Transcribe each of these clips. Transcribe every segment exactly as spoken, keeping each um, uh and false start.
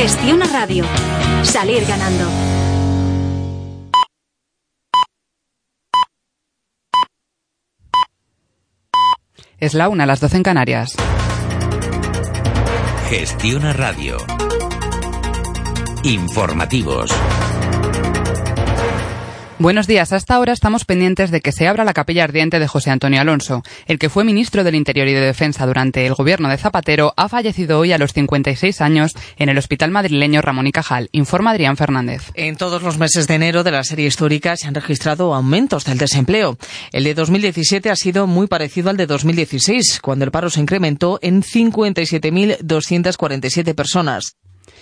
Gestiona Radio. Salir ganando. Es la una, a las doce en Canarias. Gestiona Radio. Informativos. Buenos días. Hasta ahora estamos pendientes de que se abra la capilla ardiente de José Antonio Alonso. El que fue ministro del Interior y de Defensa durante el gobierno de Zapatero ha fallecido hoy a los cincuenta y seis años en el hospital madrileño Ramón y Cajal, informa Adrián Fernández. En todos los meses de enero de la serie histórica se han registrado aumentos del desempleo. El de dos mil diecisiete ha sido muy parecido al de dos mil dieciséis, cuando el paro se incrementó en cincuenta y siete mil doscientas cuarenta y siete personas.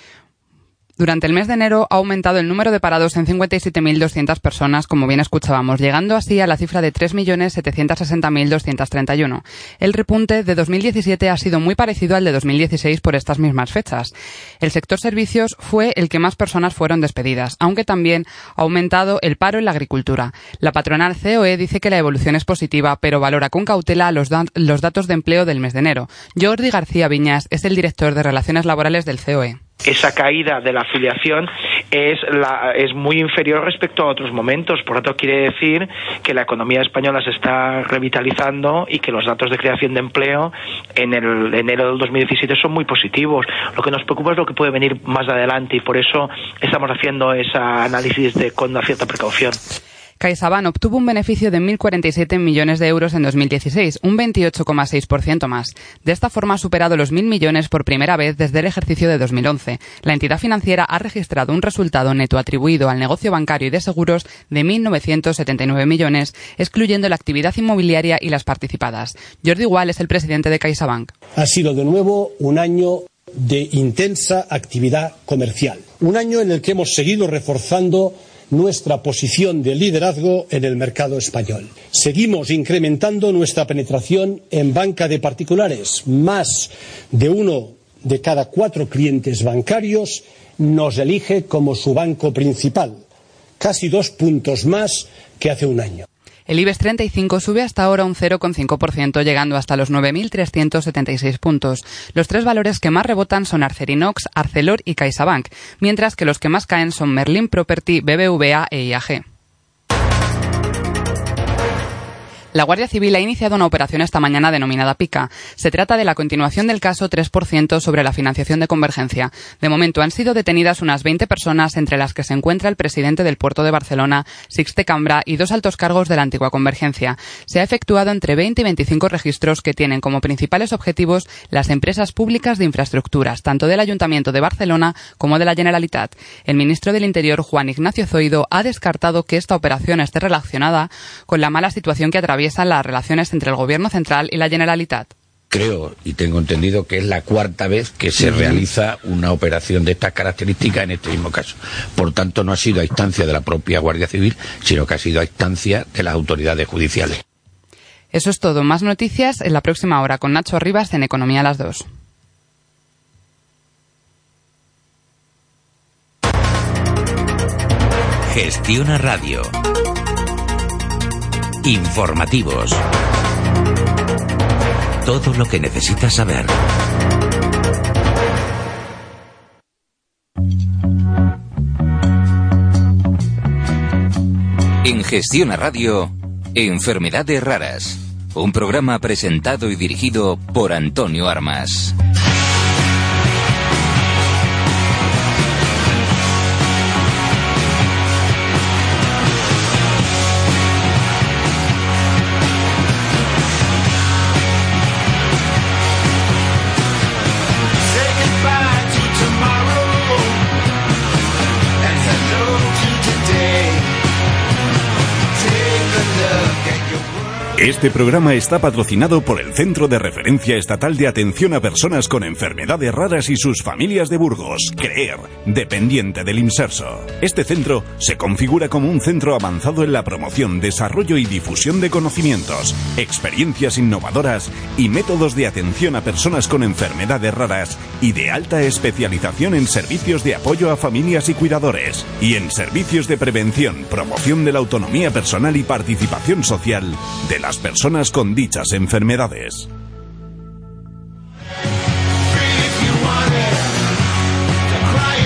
Durante el mes de enero ha aumentado el número de parados en cincuenta y siete mil doscientas personas, como bien escuchábamos, llegando así a la cifra de tres millones setecientos sesenta mil doscientos treinta y uno. El repunte de dos mil diecisiete ha sido muy parecido al de dos mil dieciséis por estas mismas fechas. El sector servicios fue el que más personas fueron despedidas, aunque también ha aumentado el paro en la agricultura. La patronal C O E dice que la evolución es positiva, pero valora con cautela los, da- los datos de empleo del mes de enero. Jordi García Viñas es el director de Relaciones Laborales del C O E. Esa caída de la afiliación es, la, es muy inferior respecto a otros momentos. Por lo tanto, quiere decir que la economía española se está revitalizando y que los datos de creación de empleo en el enero del dos mil diecisiete son muy positivos. Lo que nos preocupa es lo que puede venir más adelante y por eso estamos haciendo ese análisis de, con una cierta precaución. CaixaBank obtuvo un beneficio de mil cuarenta y siete millones de euros en dos mil dieciséis, un veintiocho coma seis por ciento más. De esta forma ha superado los mil millones por primera vez desde el ejercicio de dos mil once. La entidad financiera ha registrado un resultado neto atribuido al negocio bancario y de seguros de mil novecientos setenta y nueve millones, excluyendo la actividad inmobiliaria y las participadas. Jordi Gual es el presidente de CaixaBank. Ha sido de nuevo un año de intensa actividad comercial. Un año en el que hemos seguido reforzando nuestra posición de liderazgo en el mercado español. Seguimos incrementando nuestra penetración en banca de particulares. Más de uno de cada cuatro clientes bancarios nos elige como su banco principal, casi dos puntos más que hace un año. El IBEX treinta y cinco sube hasta ahora un cero coma cinco por ciento, llegando hasta los nueve mil trescientos setenta y seis puntos. Los tres valores que más rebotan son Acerinox, Arcelor y CaixaBank, mientras que los que más caen son Merlin Property, B B V A e I A G. La Guardia Civil ha iniciado una operación esta mañana denominada Pica. Se trata de la continuación del caso tres por ciento sobre la financiación de Convergencia. De momento han sido detenidas unas veinte personas, entre las que se encuentra el presidente del Puerto de Barcelona, Sixte Cambra, y dos altos cargos de la antigua Convergencia. Se ha efectuado entre veinte y veinticinco registros que tienen como principales objetivos las empresas públicas de infraestructuras, tanto del Ayuntamiento de Barcelona como de la Generalitat. El ministro del Interior, Juan Ignacio Zoido, ha descartado que esta operación esté relacionada con la mala situación que atraviesa las relaciones entre el Gobierno central y la Generalitat. Creo y tengo entendido que es la cuarta vez que se realiza una operación de estas características en este mismo caso. Por tanto, no ha sido a instancia de la propia Guardia Civil, sino que ha sido a instancia de las autoridades judiciales. Eso es todo. Más noticias en la próxima hora con Nacho Arribas en Economía a las dos. Gestiona Radio. Informativos. Todo lo que necesitas saber. En Gestiona Radio, Enfermedades Raras. Un programa presentado y dirigido por Antonio Armas. Este programa está patrocinado por el Centro de Referencia Estatal de Atención a Personas con Enfermedades Raras y sus familias de Burgos, CREER, dependiente del IMSERSO. Este centro se configura como un centro avanzado en la promoción, desarrollo y difusión de conocimientos, experiencias innovadoras y métodos de atención a personas con enfermedades raras y de alta especialización en servicios de apoyo a familias y cuidadores y en servicios de prevención, promoción de la autonomía personal y participación social de las personas con dichas enfermedades. Free if you want it, to cry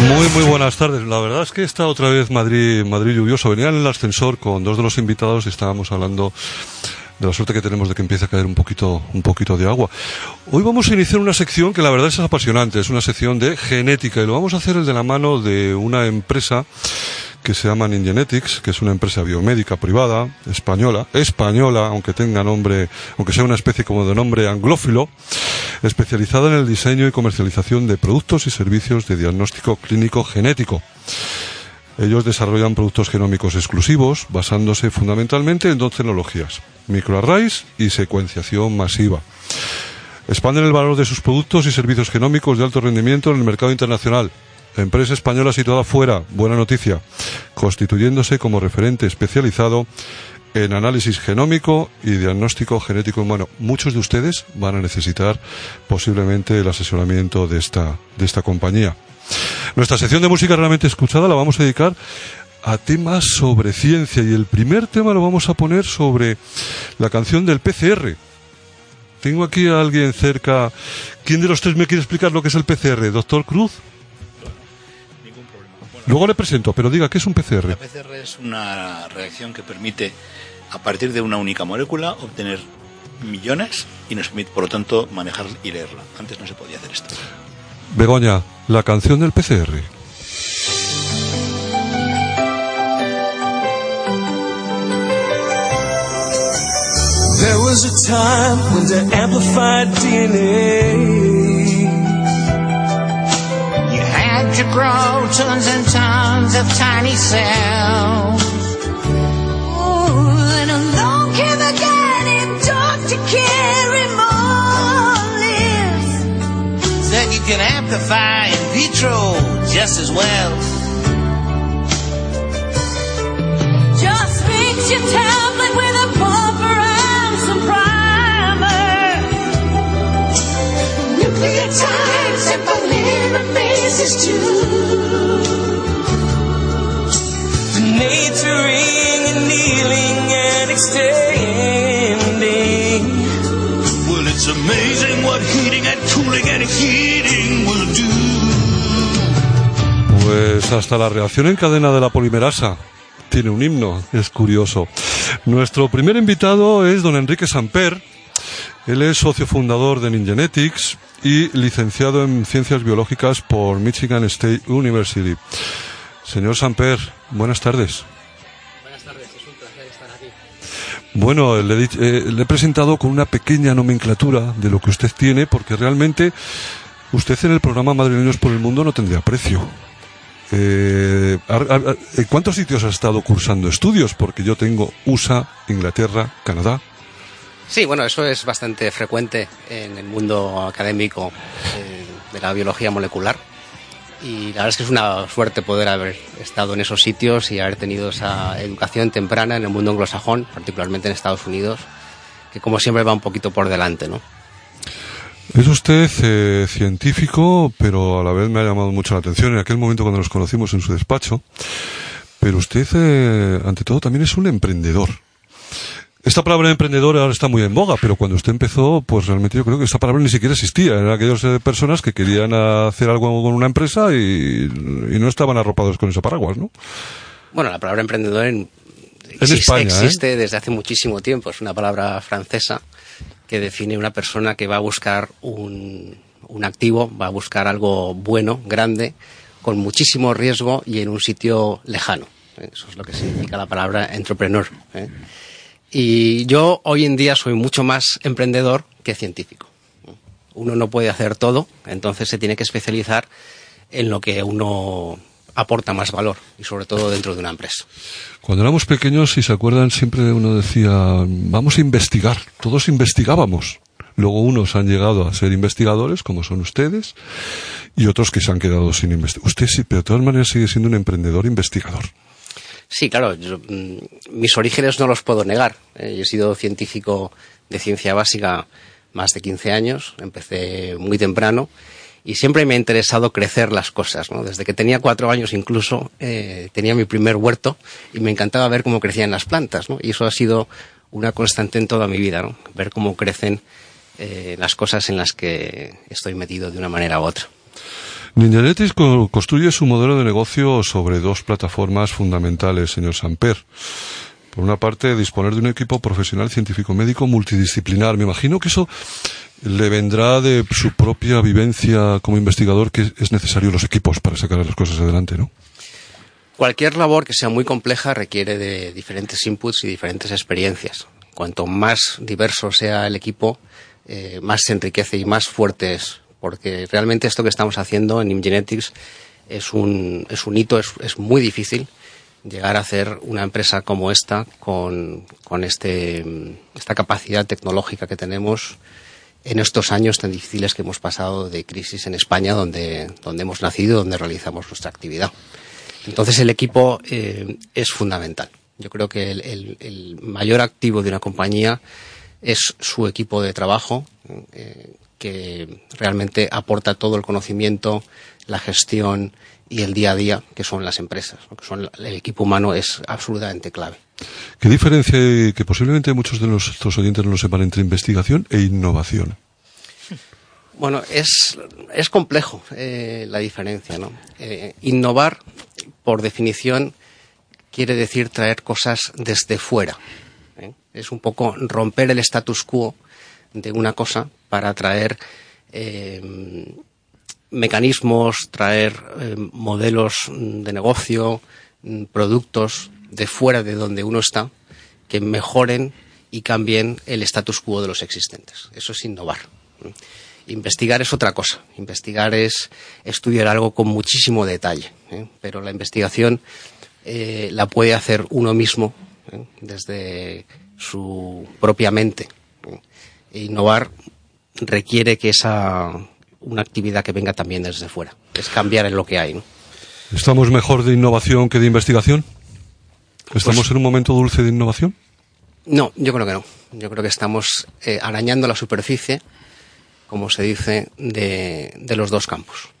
Muy, muy buenas tardes. La verdad es que está otra vez Madrid, Madrid lluvioso. Venía en el ascensor con dos de los invitados y estábamos hablando de la suerte que tenemos de que empiece a caer un poquito, un poquito de agua. Hoy vamos a iniciar una sección que la verdad es apasionante. Es una sección de genética y lo vamos a hacer de la mano de una empresa que se llama Ningenetics, que es una empresa biomédica privada, española, española, aunque tenga nombre, aunque sea una especie como de nombre anglófilo, especializada en el diseño y comercialización de productos y servicios de diagnóstico clínico genético. Ellos desarrollan productos genómicos exclusivos, basándose fundamentalmente en dos tecnologías, microarrays y secuenciación masiva. Expanden el valor de sus productos y servicios genómicos de alto rendimiento en el mercado internacional. Empresa española situada fuera, buena noticia, constituyéndose como referente especializado en análisis genómico y diagnóstico genético humano. Muchos de ustedes van a necesitar posiblemente el asesoramiento de esta, de esta compañía. Nuestra sección de música realmente escuchada la vamos a dedicar a temas sobre ciencia y el primer tema lo vamos a poner sobre la canción del P C R. Tengo aquí a alguien cerca. ¿Quién de los tres me quiere explicar lo que es el P C R? ¿Doctor Cruz? Luego le presento, pero diga, ¿qué es un P C R? La P C R es una reacción que permite, a partir de una única molécula, obtener millones y nos permite, por lo tanto, manejar y leerla. Antes no se podía hacer esto. Begoña, la canción del P C R. There was a time when the amplified D N A you had to grow tons and tons of tiny cells. Ooh, and along came a guy named Doctor Carey Mullis. Said you can amplify in vitro just as well. Just mix your tablet with a buffer and some primer. Nucleotides and polymerases too. Denaturing, annealing and extending. Well, it's amazing what heating and cooling and heating will do. Pues hasta la reacción en cadena de la polimerasa tiene un himno, es curioso. Nuestro primer invitado es don Enrique Samper. Él es socio fundador de Ningenetics y licenciado en Ciencias Biológicas por Michigan State University. Señor Samper, buenas tardes. Buenas tardes, es un placer estar aquí. Bueno, le, eh, le he presentado con una pequeña nomenclatura de lo que usted tiene, porque realmente usted en el programa Madrileños por el Mundo no tendría precio. Eh, ¿En cuántos sitios ha estado cursando estudios? Porque yo tengo U S A, Inglaterra, Canadá. Sí, bueno, eso es bastante frecuente en el mundo académico eh, de la biología molecular. Y la verdad es que es una suerte poder haber estado en esos sitios y haber tenido esa educación temprana en el mundo anglosajón, particularmente en Estados Unidos, que como siempre va un poquito por delante, ¿no? Es usted eh, científico, pero a la vez me ha llamado mucho la atención en aquel momento cuando nos conocimos en su despacho. Pero usted, eh, ante todo, también es un emprendedor. Esta palabra emprendedor ahora está muy en boga, pero cuando usted empezó, pues realmente yo creo que esta palabra ni siquiera existía. Eran aquellas eh, personas que querían hacer algo con una empresa y, y no estaban arropados con ese paraguas, ¿no? Bueno, la palabra emprendedor en, en existe, España, existe ¿eh? desde hace muchísimo tiempo. Es una palabra francesa que define una persona que va a buscar un, un activo, va a buscar algo bueno, grande, con muchísimo riesgo y en un sitio lejano. Eso es lo que significa la palabra entrepreneur, ¿eh? Y yo hoy en día soy mucho más emprendedor que científico. Uno no puede hacer todo, entonces se tiene que especializar en lo que uno aporta más valor, y sobre todo dentro de una empresa. Cuando éramos pequeños, si se acuerdan, siempre uno decía, vamos a investigar. Todos investigábamos. Luego unos han llegado a ser investigadores, como son ustedes, y otros que se han quedado sin investigar. Usted sí, pero de todas maneras sigue siendo un emprendedor investigador. Sí, claro, yo, mm, mis orígenes no los puedo negar. Eh, yo he sido científico de ciencia básica más de quince años, empecé muy temprano y siempre me ha interesado crecer las cosas, ¿no? Desde que tenía cuatro años incluso eh, tenía mi primer huerto y me encantaba ver cómo crecían las plantas, ¿no? Y eso ha sido una constante en toda mi vida, ¿no? Ver cómo crecen eh, las cosas en las que estoy metido de una manera u otra. Ningenetics co- construye su modelo de negocio sobre dos plataformas fundamentales, señor Samper. Por una parte, disponer de un equipo profesional científico-médico multidisciplinar. Me imagino que eso le vendrá de su propia vivencia como investigador, que es necesario los equipos para sacar las cosas adelante, ¿no? Cualquier labor que sea muy compleja requiere de diferentes inputs y diferentes experiencias. Cuanto más diverso sea el equipo, eh, más se enriquece y más fuerte es. Porque realmente esto que estamos haciendo en Ningenetics es un, es un hito, es, es muy difícil llegar a hacer una empresa como esta con, con este, esta capacidad tecnológica que tenemos en estos años tan difíciles que hemos pasado de crisis en España, donde, donde hemos nacido, donde realizamos nuestra actividad. Entonces el equipo eh, es fundamental. Yo creo que el, el, el mayor activo de una compañía es su equipo de trabajo, eh, que realmente aporta todo el conocimiento, la gestión y el día a día que son las empresas. Que son, el equipo humano es absolutamente clave. ¿Qué diferencia hay, que posiblemente muchos de nuestros oyentes no lo sepan, entre investigación e innovación? Bueno, es, es complejo eh, la diferencia, ¿no? Eh, innovar, por definición, quiere decir traer cosas desde fuera, ¿eh? Es un poco romper el status quo de una cosa para traer eh, mecanismos, traer eh, modelos de negocio, productos de fuera de donde uno está, que mejoren y cambien el status quo de los existentes. Eso es innovar. Investigar es otra cosa. Investigar es estudiar algo con muchísimo detalle, ¿eh? Pero la investigación eh, la puede hacer uno mismo, ¿eh? Desde su propia mente. ¿eh? E innovar requiere que esa una actividad que venga también desde fuera. Es cambiar en lo que hay, ¿no? ¿Estamos mejor de innovación que de investigación? ¿Estamos pues, en un momento dulce de innovación? No, yo creo que no. Yo creo que estamos eh, arañando la superficie, como se dice, de, de los dos campos.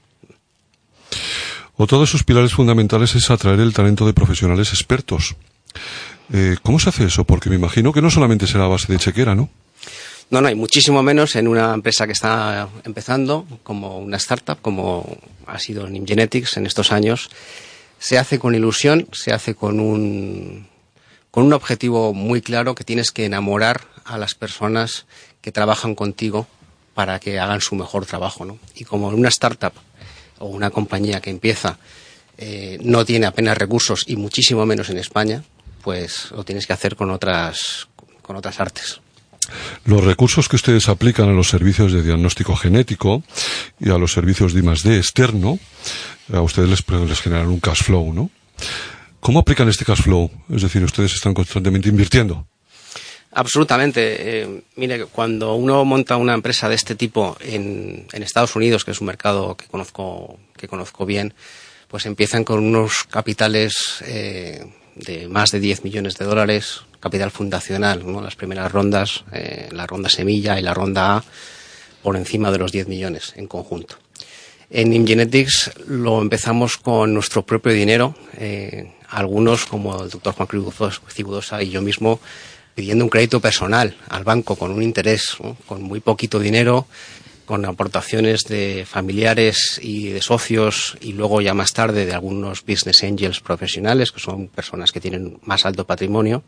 Otro de sus pilares fundamentales es atraer el talento de profesionales expertos. Eh, ¿Cómo se hace eso? Porque me imagino que no solamente será a base de chequera, ¿no? No, no, hay muchísimo menos en una empresa que está empezando, como una startup, como ha sido Ningenetics en estos años. Se hace con ilusión, se hace con un, con un objetivo muy claro, que tienes que enamorar a las personas que trabajan contigo para que hagan su mejor trabajo, ¿no? Y como en una startup o una compañía que empieza eh, no tiene apenas recursos, y muchísimo menos en España, pues lo tienes que hacer con otras, con otras artes. Los recursos que ustedes aplican a los servicios de diagnóstico genético y a los servicios de I más D externo, a ustedes les, les generan un cash flow, ¿no? ¿Cómo aplican este cash flow? Es decir, ustedes están constantemente invirtiendo. Absolutamente. Eh, mire, cuando uno monta una empresa de este tipo en, en Estados Unidos, que es un mercado que conozco, que conozco bien, pues empiezan con unos capitales eh, de más de diez millones de dólares, capital fundacional, ¿no? Las primeras rondas, eh, la ronda semilla y la ronda A, por encima de los diez millones en conjunto. En Ningenetics lo empezamos con nuestro propio dinero, eh, algunos, como el doctor Juan Cruz Cibudosa y yo mismo, pidiendo un crédito personal al banco con un interés, ¿no? Con muy poquito dinero, con aportaciones de familiares y de socios, y luego ya más tarde de algunos business angels profesionales, que son personas que tienen más alto patrimonio.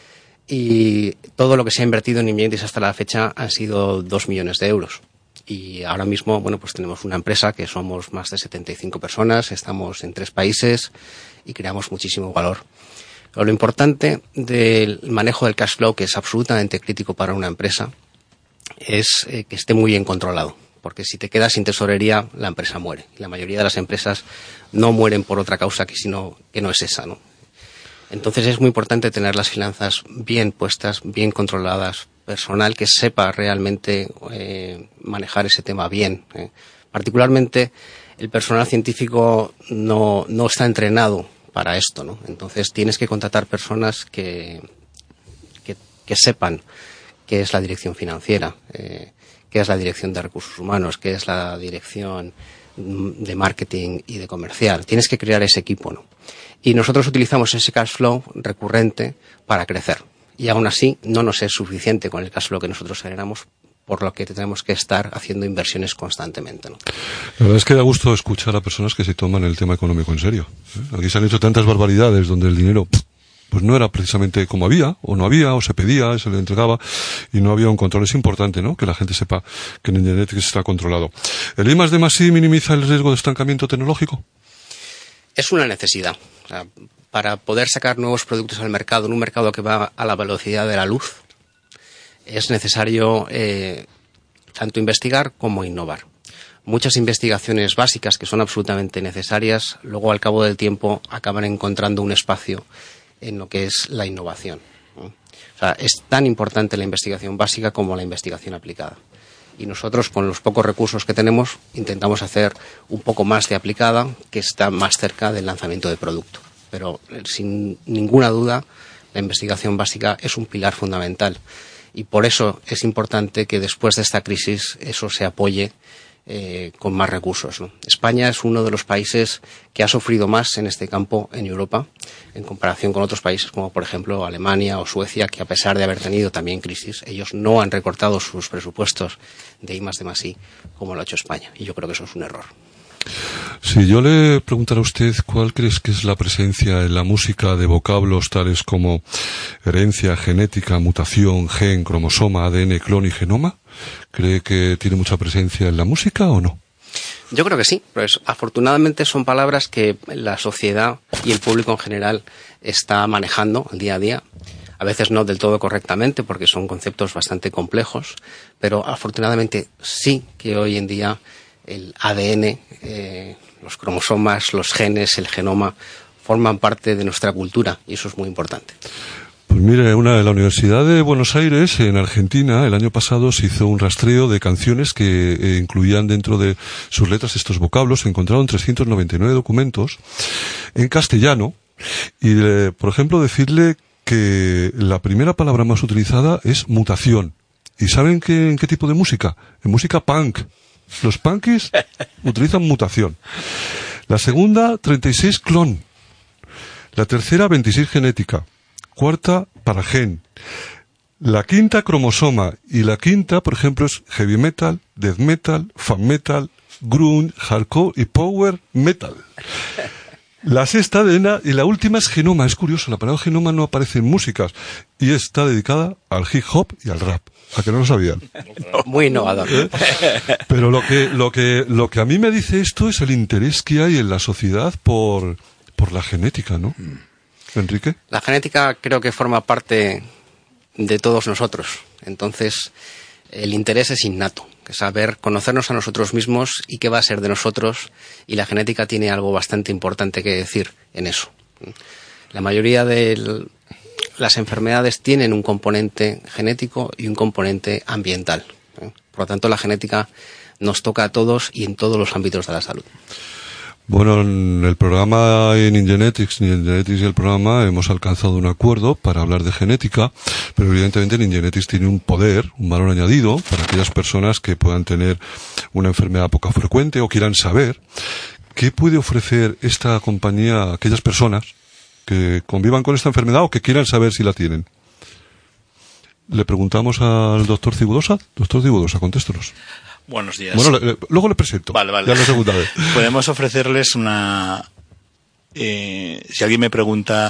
Y todo lo que se ha invertido en Ningenetics hasta la fecha han sido dos millones de euros. Y ahora mismo, bueno, pues tenemos una empresa que somos más de setenta y cinco personas, estamos en tres países y creamos muchísimo valor. Pero lo importante del manejo del cash flow, que es absolutamente crítico para una empresa, es eh, que esté muy bien controlado. Porque si te quedas sin tesorería, la empresa muere. Y la mayoría de las empresas no mueren por otra causa que, sino, que no es esa, ¿no? Entonces es muy importante tener las finanzas bien puestas, bien controladas, personal que sepa realmente eh, manejar ese tema bien. Eh. Particularmente el personal científico no, no está entrenado para esto, ¿no? Entonces tienes que contratar personas que, que, que sepan qué es la dirección financiera, eh, qué es la dirección de recursos humanos, qué es la dirección de marketing y de comercial. Tienes que crear ese equipo, ¿no? Y nosotros utilizamos ese cash flow recurrente para crecer. Y aún así no nos es suficiente con el cash flow que nosotros generamos por lo que tenemos que estar haciendo inversiones constantemente, ¿no? La verdad es que da gusto escuchar a personas que se toman el tema económico en serio, ¿eh? Aquí se han hecho tantas barbaridades donde el dinero pues no era precisamente como había, o no había, o se pedía, se le entregaba, y no había un control. Es importante, ¿no?, que la gente sepa que en Ingenetics está controlado. ¿El I más D más I minimiza el riesgo de estancamiento tecnológico? Es una necesidad. O sea, para poder sacar nuevos productos al mercado, en un mercado que va a la velocidad de la luz, es necesario eh, tanto investigar como innovar. Muchas investigaciones básicas que son absolutamente necesarias, luego al cabo del tiempo acaban encontrando un espacio en lo que es la innovación, ¿no? O sea, es tan importante la investigación básica como la investigación aplicada. Y nosotros, con los pocos recursos que tenemos, intentamos hacer un poco más de aplicada, que está más cerca del lanzamiento de producto. Pero, sin ninguna duda, la investigación básica es un pilar fundamental. Y por eso es importante que después de esta crisis eso se apoye eh, con más recursos, ¿no? España es uno de los países que ha sufrido más en este campo en Europa, en comparación con otros países como por ejemplo Alemania o Suecia, que a pesar de haber tenido también crisis, ellos no han recortado sus presupuestos de I más D más I como lo ha hecho España. Y yo creo que eso es un error. Si yo le preguntara a usted cuál crees que es la presencia en la música de vocablos tales como herencia, genética, mutación, gen, cromosoma, A D N, clon y genoma, ¿cree que tiene mucha presencia en la música o no? Yo creo que sí, pues afortunadamente son palabras que la sociedad y el público en general está manejando el día a día. A veces no del todo correctamente porque son conceptos bastante complejos, pero afortunadamente sí que hoy en día el A D N, eh, los cromosomas, los genes, el genoma, forman parte de nuestra cultura y eso es muy importante. Pues mire, una de la Universidad de Buenos Aires, en Argentina, el año pasado se hizo un rastreo de canciones que eh, incluían dentro de sus letras estos vocablos. Se encontraron trescientos noventa y nueve documentos en castellano y, eh, por ejemplo, decirle que la primera palabra más utilizada es mutación. ¿Y saben qué, en qué tipo de música? En música punk. Los punkis utilizan mutación. La segunda, treinta y seis, clon. La tercera, veintiséis, genética. Cuarta, para gen. La quinta, cromosoma. Y la quinta, por ejemplo, es heavy metal, death metal, fan metal, grunge, hardcore y power metal. La sexta, A D N, y la última es genoma. Es curioso, la palabra genoma no aparece en músicas y está dedicada al hip hop y al rap. ¿A que no lo sabían? Muy innovador. ¿Eh? Pero lo que, lo que, lo que a mí me dice esto es el interés que hay en la sociedad por, por la genética, ¿no? Enrique. La genética creo que forma parte de todos nosotros. Entonces, el interés es innato. Saber conocernos a nosotros mismos y qué va a ser de nosotros. Y la genética tiene algo bastante importante que decir en eso. La mayoría de las enfermedades tienen un componente genético y un componente ambiental. Por lo tanto, la genética nos toca a todos y en todos los ámbitos de la salud. Bueno, en el programa en Ingenetics, en Ingenetics y el programa hemos alcanzado un acuerdo para hablar de genética, pero evidentemente en Ingenetics tiene un poder, un valor añadido para aquellas personas que puedan tener una enfermedad poco frecuente o quieran saber qué puede ofrecer esta compañía a aquellas personas que convivan con esta enfermedad o que quieran saber si la tienen. Le preguntamos al doctor Cibudosa. Doctor Cibudosa, contéstenos. Buenos días. Bueno, le, le, luego le presento. Vale, vale. Ya la segunda vez. Podemos ofrecerles una... Eh, si alguien me pregunta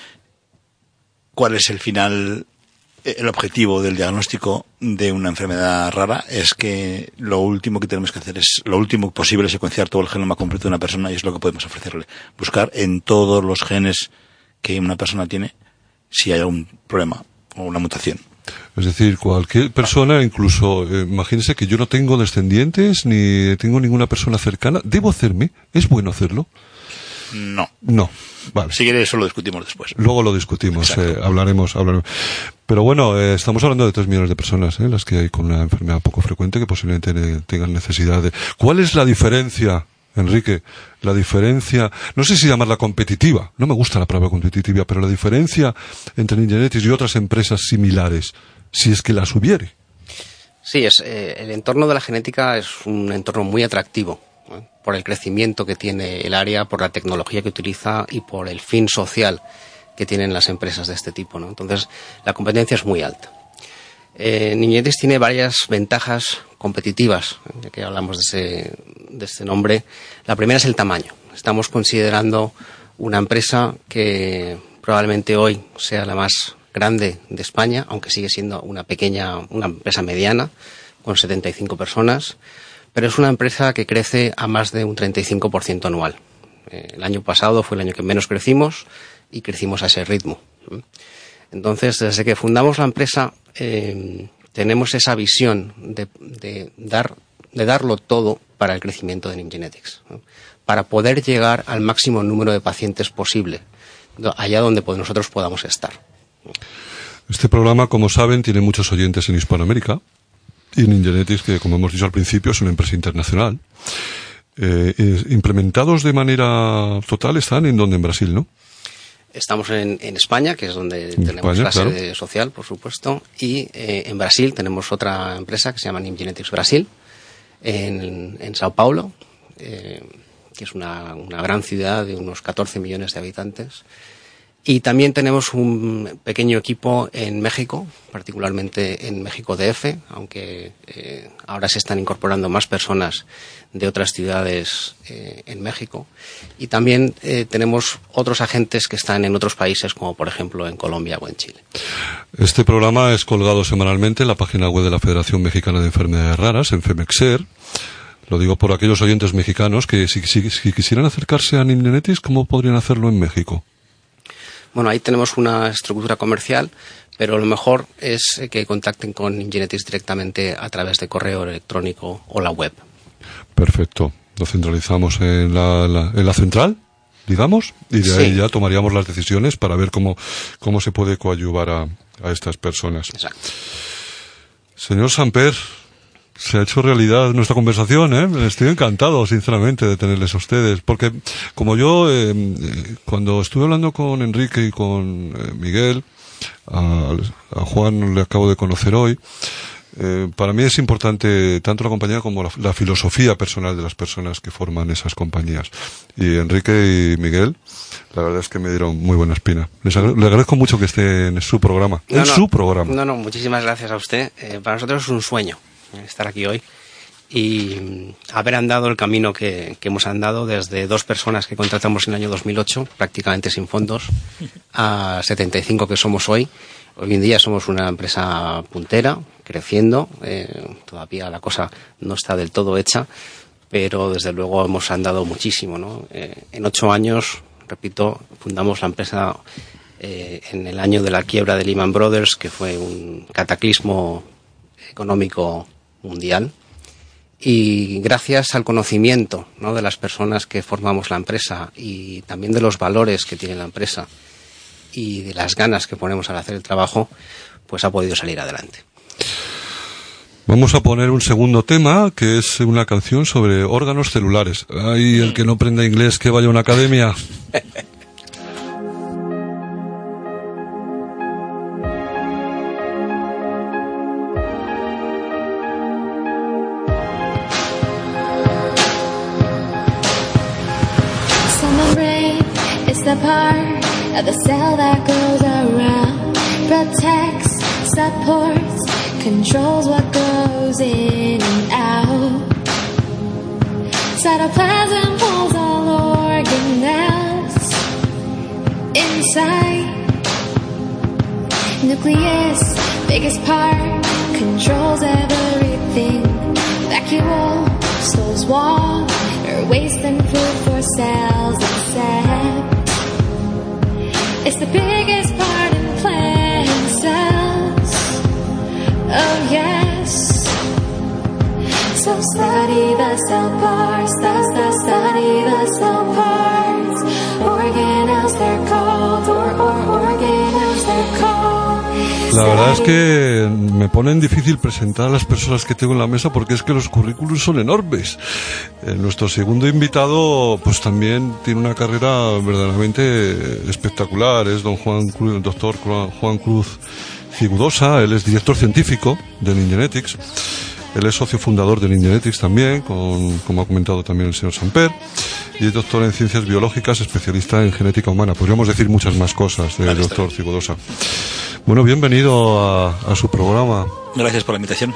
cuál es el final, el objetivo del diagnóstico de una enfermedad rara, es que lo último que tenemos que hacer es, lo último posible es secuenciar todo el genoma completo de una persona y es lo que podemos ofrecerle. Buscar en todos los genes que una persona tiene si hay algún problema o una mutación. Es decir, cualquier persona, incluso, eh, imagínese que yo no tengo descendientes ni tengo ninguna persona cercana. ¿Debo hacerme? ¿Es bueno hacerlo? No. No. Vale. Si quiere, eso lo discutimos después. Luego lo discutimos, eh, hablaremos, hablaremos. Pero bueno, eh, estamos hablando de tres millones de personas, eh, las que hay con una enfermedad poco frecuente que posiblemente tengan necesidad de... ¿Cuál es la diferencia, Enrique? La diferencia, no sé si llamarla competitiva, no me gusta la palabra competitiva, pero la diferencia entre Ingenetics y otras empresas similares, si es que las hubiere. Sí, es, eh, el entorno de la genética es un entorno muy atractivo, ¿eh? Por el crecimiento que tiene el área, por la tecnología que utiliza y por el fin social que tienen las empresas de este tipo, ¿no? Entonces, la competencia es muy alta. Eh, Ningenetics tiene varias ventajas competitivas, ya que hablamos de ese, de este nombre. La primera es el tamaño. Estamos considerando una empresa que probablemente hoy sea la más grande de España, aunque sigue siendo una pequeña, una empresa mediana, con setenta y cinco personas, pero es una empresa que crece a más de un treinta y cinco por ciento anual. Eh, el año pasado fue el año que menos crecimos y crecimos a ese ritmo. Entonces, desde que fundamos la empresa, eh, tenemos esa visión de, de, dar, de darlo todo para el crecimiento de Ningenetics, ¿no? Para poder llegar al máximo número de pacientes posible, allá donde nosotros podamos estar. Este programa, como saben, tiene muchos oyentes en Hispanoamérica, y Ningenetics, que como hemos dicho al principio, es una empresa internacional. Eh, eh, implementados de manera total están en donde, en Brasil, ¿no? Estamos en, en España, que es donde en tenemos España, la claro. sede social, por supuesto, y eh, en Brasil tenemos otra empresa que se llama Ningenetics Brasil, en, en Sao Paulo, eh, que es una, una gran ciudad de unos catorce millones de habitantes. Y también tenemos un pequeño equipo en México, particularmente en México D F, aunque eh, ahora se están incorporando más personas de otras ciudades eh, en México. Y también eh, tenemos otros agentes que están en otros países, como por ejemplo en Colombia o en Chile. Este programa es colgado semanalmente en la página web de la Federación Mexicana de Enfermedades Raras, en FEMEXER. Lo digo por aquellos oyentes mexicanos que si, si, si quisieran acercarse a Ningenetics, ¿cómo podrían hacerlo en México? Bueno, ahí tenemos una estructura comercial, pero lo mejor es que contacten con Ningenetics directamente a través de correo electrónico o la web. Perfecto. Lo centralizamos en la, la, en la central, digamos, y de ahí sí. Ya tomaríamos las decisiones para ver cómo, cómo se puede coadyuvar a, a estas personas. Exacto. Señor Samper, se ha hecho realidad nuestra conversación, ¿eh? Estoy encantado, sinceramente, de tenerles a ustedes, porque como yo, eh, cuando estuve hablando con Enrique y con eh, Miguel, a, a Juan le acabo de conocer hoy, eh, para mí es importante tanto la compañía como la, la filosofía personal de las personas que forman esas compañías. Y Enrique y Miguel, la verdad es que me dieron muy buena espina. Les, agra- les agradezco mucho que esté en su programa, No, en no, su programa. No, no, muchísimas gracias a usted. Eh, para nosotros es un sueño estar aquí hoy y haber andado el camino que, que hemos andado desde dos personas que contratamos en el año dos mil ocho, prácticamente sin fondos, a setenta y cinco que somos hoy. Hoy en día somos una empresa puntera, creciendo, eh, todavía la cosa no está del todo hecha, pero desde luego hemos andado muchísimo, ¿no? Eh, en ocho años, repito, fundamos la empresa eh, en el año de la quiebra de Lehman Brothers, que fue un cataclismo económico mundial, y gracias al conocimiento, ¿no?, de las personas que formamos la empresa y también de los valores que tiene la empresa y de las ganas que ponemos al hacer el trabajo, pues ha podido salir adelante. Vamos a poner un segundo tema, que es una canción sobre órganos celulares. Ay, el que no aprenda inglés, que vaya a una academia. The part of the cell that goes around, protects, supports, controls what goes in and out. Cytoplasm pulls all organelles inside. Nucleus, biggest part, controls everything. Vacuole, stores water, waste and food for cells except. It's the biggest part in plant cells. Oh yes. So study the cell parts. Thus, thus study the cell parts. Organelles they're called, or or organelles they're called. La verdad es que me ponen difícil presentar a las personas que tengo en la mesa porque es que los currículums son enormes. Eh, nuestro segundo invitado pues también tiene una carrera verdaderamente espectacular. Es don Juan Cruz, el doctor Juan Cruz Cigudosa. Él es director científico de Ningenetics. Él es socio fundador de Ningenetics también, con, como ha comentado también el señor Samper, y es doctor en ciencias biológicas, especialista en genética humana. Podríamos decir muchas más cosas del doctor Cigudosa. Bueno, bienvenido a, a su programa. Gracias por la invitación.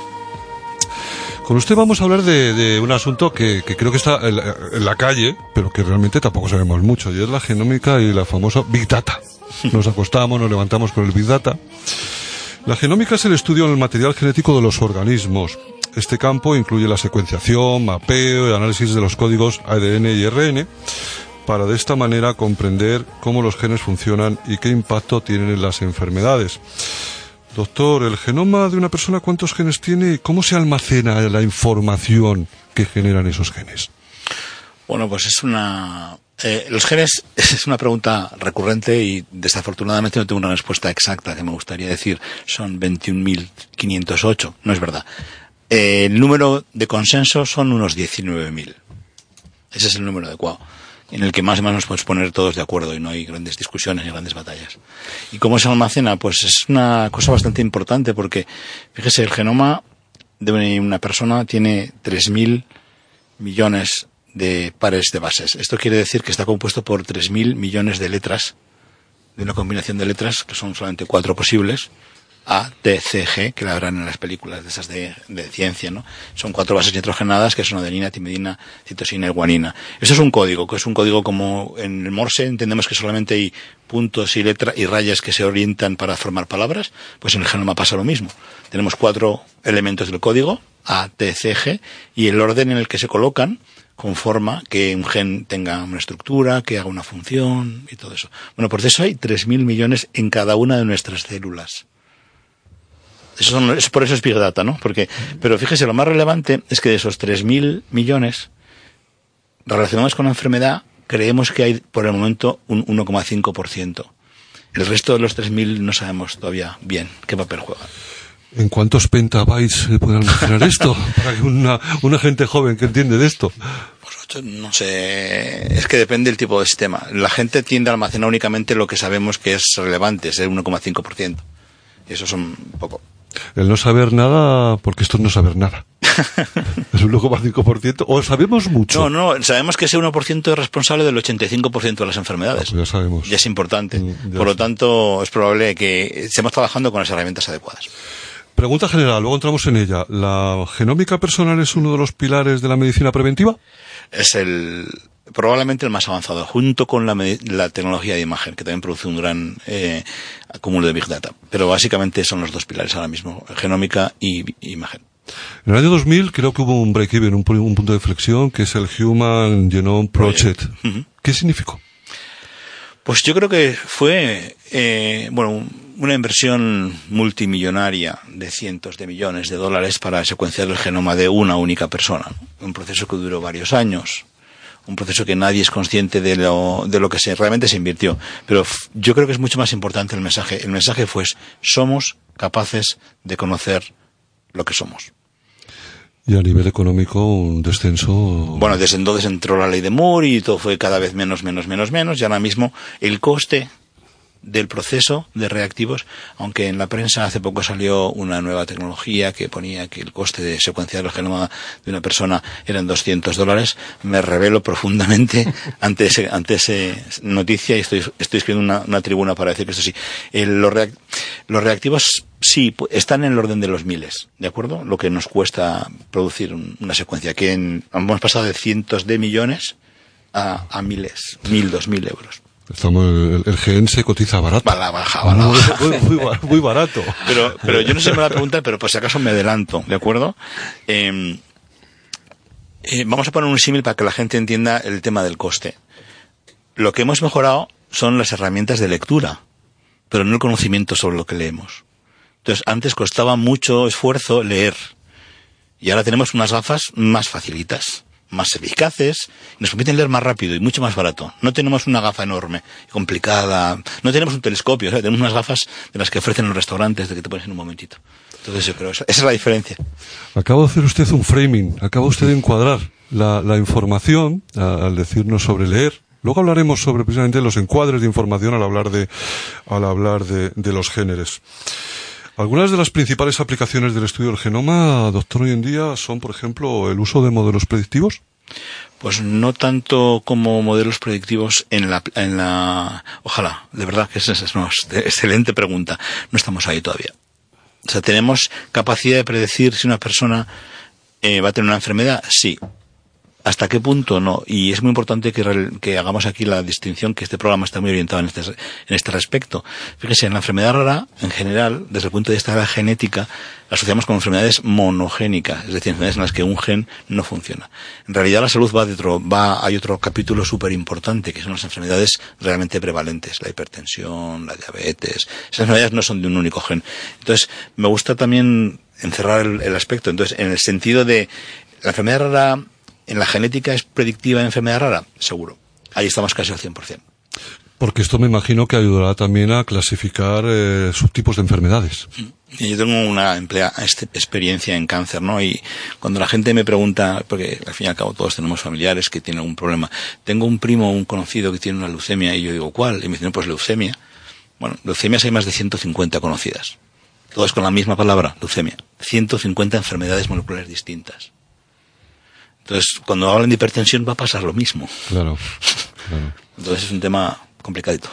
Con usted vamos a hablar de, de un asunto que, que creo que está en la, en la calle, pero que realmente tampoco sabemos mucho, y es la genómica y la famosa Big Data. Nos acostamos, nos levantamos con el Big Data. La genómica es el estudio del material genético de los organismos. Este campo incluye la secuenciación, mapeo y análisis de los códigos A D N y R N, para de esta manera comprender cómo los genes funcionan y qué impacto tienen en las enfermedades. Doctor, ¿el genoma de una persona cuántos genes tiene y cómo se almacena la información que generan esos genes? Bueno, pues es una... Eh, los genes es una pregunta recurrente y desafortunadamente no tengo una respuesta exacta que me gustaría decir. Son veintiún mil quinientos ocho, no es verdad. Eh, el número de consenso son unos diecinueve mil. Ese es el número adecuado, en el que más o menos nos podemos poner todos de acuerdo y no hay grandes discusiones ni grandes batallas. ¿Y cómo se almacena? Pues es una cosa bastante importante porque, fíjese, el genoma de una persona tiene tres mil millones de pares de bases. Esto quiere decir que está compuesto por tres mil millones de letras, de una combinación de letras, que son solamente cuatro posibles, A, T, C, G, que la verán en las películas de esas de, de ciencia, ¿no? Son cuatro bases nitrogenadas, que son adenina, timidina, citosina y guanina. Eso es un código, que es un código como en el Morse entendemos que solamente hay puntos y letras y rayas que se orientan para formar palabras, pues en el genoma pasa lo mismo. Tenemos cuatro elementos del código, A, T, C, G, y el orden en el que se colocan conforma que un gen tenga una estructura, que haga una función y todo eso. Bueno, por eso hay tres mil millones en cada una de nuestras células. Eso son, es, por eso es Big Data, ¿no? Porque, pero fíjese, lo más relevante es que de esos tres mil millones relacionados con la enfermedad, creemos que hay por el momento un uno coma cinco por ciento. El resto de los tres mil no sabemos todavía bien qué papel juegan. ¿En cuántos petabytes se puede almacenar esto? Para que una, una gente joven que entiende de esto. Pues no sé, es que depende del tipo de sistema. La gente tiende a almacenar únicamente lo que sabemos que es relevante, es el uno coma cinco por ciento. Y eso son poco. El no saber nada, porque esto es no saber nada. Es un uno coma cinco por ciento. ¿O sabemos mucho? No, no, sabemos que ese uno por ciento es responsable del ochenta y cinco por ciento de las enfermedades. Ah, pues ya sabemos. Ya es importante. Mm, Por lo tanto, es probable que estemos trabajando con las herramientas adecuadas. Pregunta general, luego entramos en ella. ¿La genómica personal es uno de los pilares de la medicina preventiva? Es el probablemente el más avanzado, junto con la, la tecnología de imagen, que también produce un gran eh, acúmulo de Big Data. Pero básicamente son los dos pilares ahora mismo, genómica y, y imagen. En el año dos mil creo que hubo un break-even, un, un punto de inflexión, que es el Human Genome Project. Project. Uh-huh. ¿Qué significó? Pues yo creo que fue, eh, bueno, una inversión multimillonaria de cientos de millones de dólares para secuenciar el genoma de una única persona, ¿no? Un proceso que duró varios años, un proceso que nadie es consciente de lo, de lo que se, realmente se invirtió. Pero f- yo creo que es mucho más importante el mensaje. El mensaje fue, somos capaces de conocer lo que somos. Y a nivel económico, un descenso. Bueno, desde entonces entró la ley de Moore y todo fue cada vez menos, menos, menos, menos. Y ahora mismo el coste del proceso de reactivos, aunque en la prensa hace poco salió una nueva tecnología que ponía que el coste de secuenciar el genoma de una persona eran doscientos dólares, me rebelo profundamente ante ese, ante ese noticia y estoy, estoy escribiendo una, una tribuna para decir que esto sí. El, los, react, los reactivos sí están en el orden de los miles, ¿de acuerdo? Lo que nos cuesta producir un, una secuencia, que en, hemos pasado de cientos de millones a, a miles, mil, dos mil euros. Estamos, el, el G N se cotiza barato. Va la baja, va la baja. Muy, muy, muy barato. Pero, pero yo no sé si me la pregunta, pero por si acaso me adelanto, ¿de acuerdo? Eh, eh, vamos a poner un símil para que la gente entienda el tema del coste. Lo que hemos mejorado son las herramientas de lectura, pero no el conocimiento sobre lo que leemos. Entonces, antes costaba mucho esfuerzo leer. Y ahora tenemos unas gafas más facilitas, más eficaces, y nos permiten leer más rápido y mucho más barato. No tenemos una gafa enorme, complicada, no tenemos un telescopio, ¿sabes? Tenemos unas gafas de las que ofrecen los restaurantes, de que te pones en un momentito. Entonces yo creo, esa, esa es la diferencia. Acaba de hacer usted un framing, acaba usted de encuadrar la, la información a, al decirnos sobre leer. Luego hablaremos sobre precisamente los encuadres de información al hablar de, al hablar de, de los géneros. Algunas de las principales aplicaciones del estudio del genoma, doctor, hoy en día son, por ejemplo, el uso de modelos predictivos. Pues no tanto como modelos predictivos en la, en la, ojalá, de verdad que esa es una excelente pregunta. No estamos ahí todavía. O sea, ¿tenemos capacidad de predecir si una persona eh, va a tener una enfermedad? Sí. ¿Hasta qué punto? No. Y es muy importante que, que hagamos aquí la distinción, que este programa está muy orientado en este, en este respecto. Fíjese, en la enfermedad rara, en general, desde el punto de vista de la genética, la asociamos con enfermedades monogénicas, es decir, enfermedades en las que un gen no funciona. En realidad la salud va de otro, va, hay otro capítulo súper importante, que son las enfermedades realmente prevalentes, la hipertensión, la diabetes. Esas enfermedades no son de un único gen. Entonces, me gusta también encerrar el, el aspecto. Entonces, en el sentido de la enfermedad rara, ¿en la genética es predictiva de enfermedad rara? Seguro. Ahí estamos casi al cien por ciento. Porque esto me imagino que ayudará también a clasificar eh, subtipos de enfermedades. Y yo tengo una emplea, este, experiencia en cáncer, ¿no? Y cuando la gente me pregunta, porque al fin y al cabo todos tenemos familiares que tienen algún problema, tengo un primo, un conocido que tiene una leucemia, y yo digo, ¿cuál? Y me dicen, pues leucemia. Bueno, leucemias hay más de ciento cincuenta conocidas. Todas con la misma palabra, leucemia. ciento cincuenta enfermedades moleculares distintas. Entonces, cuando hablan de hipertensión va a pasar lo mismo. Claro, claro. Entonces es un tema complicadito.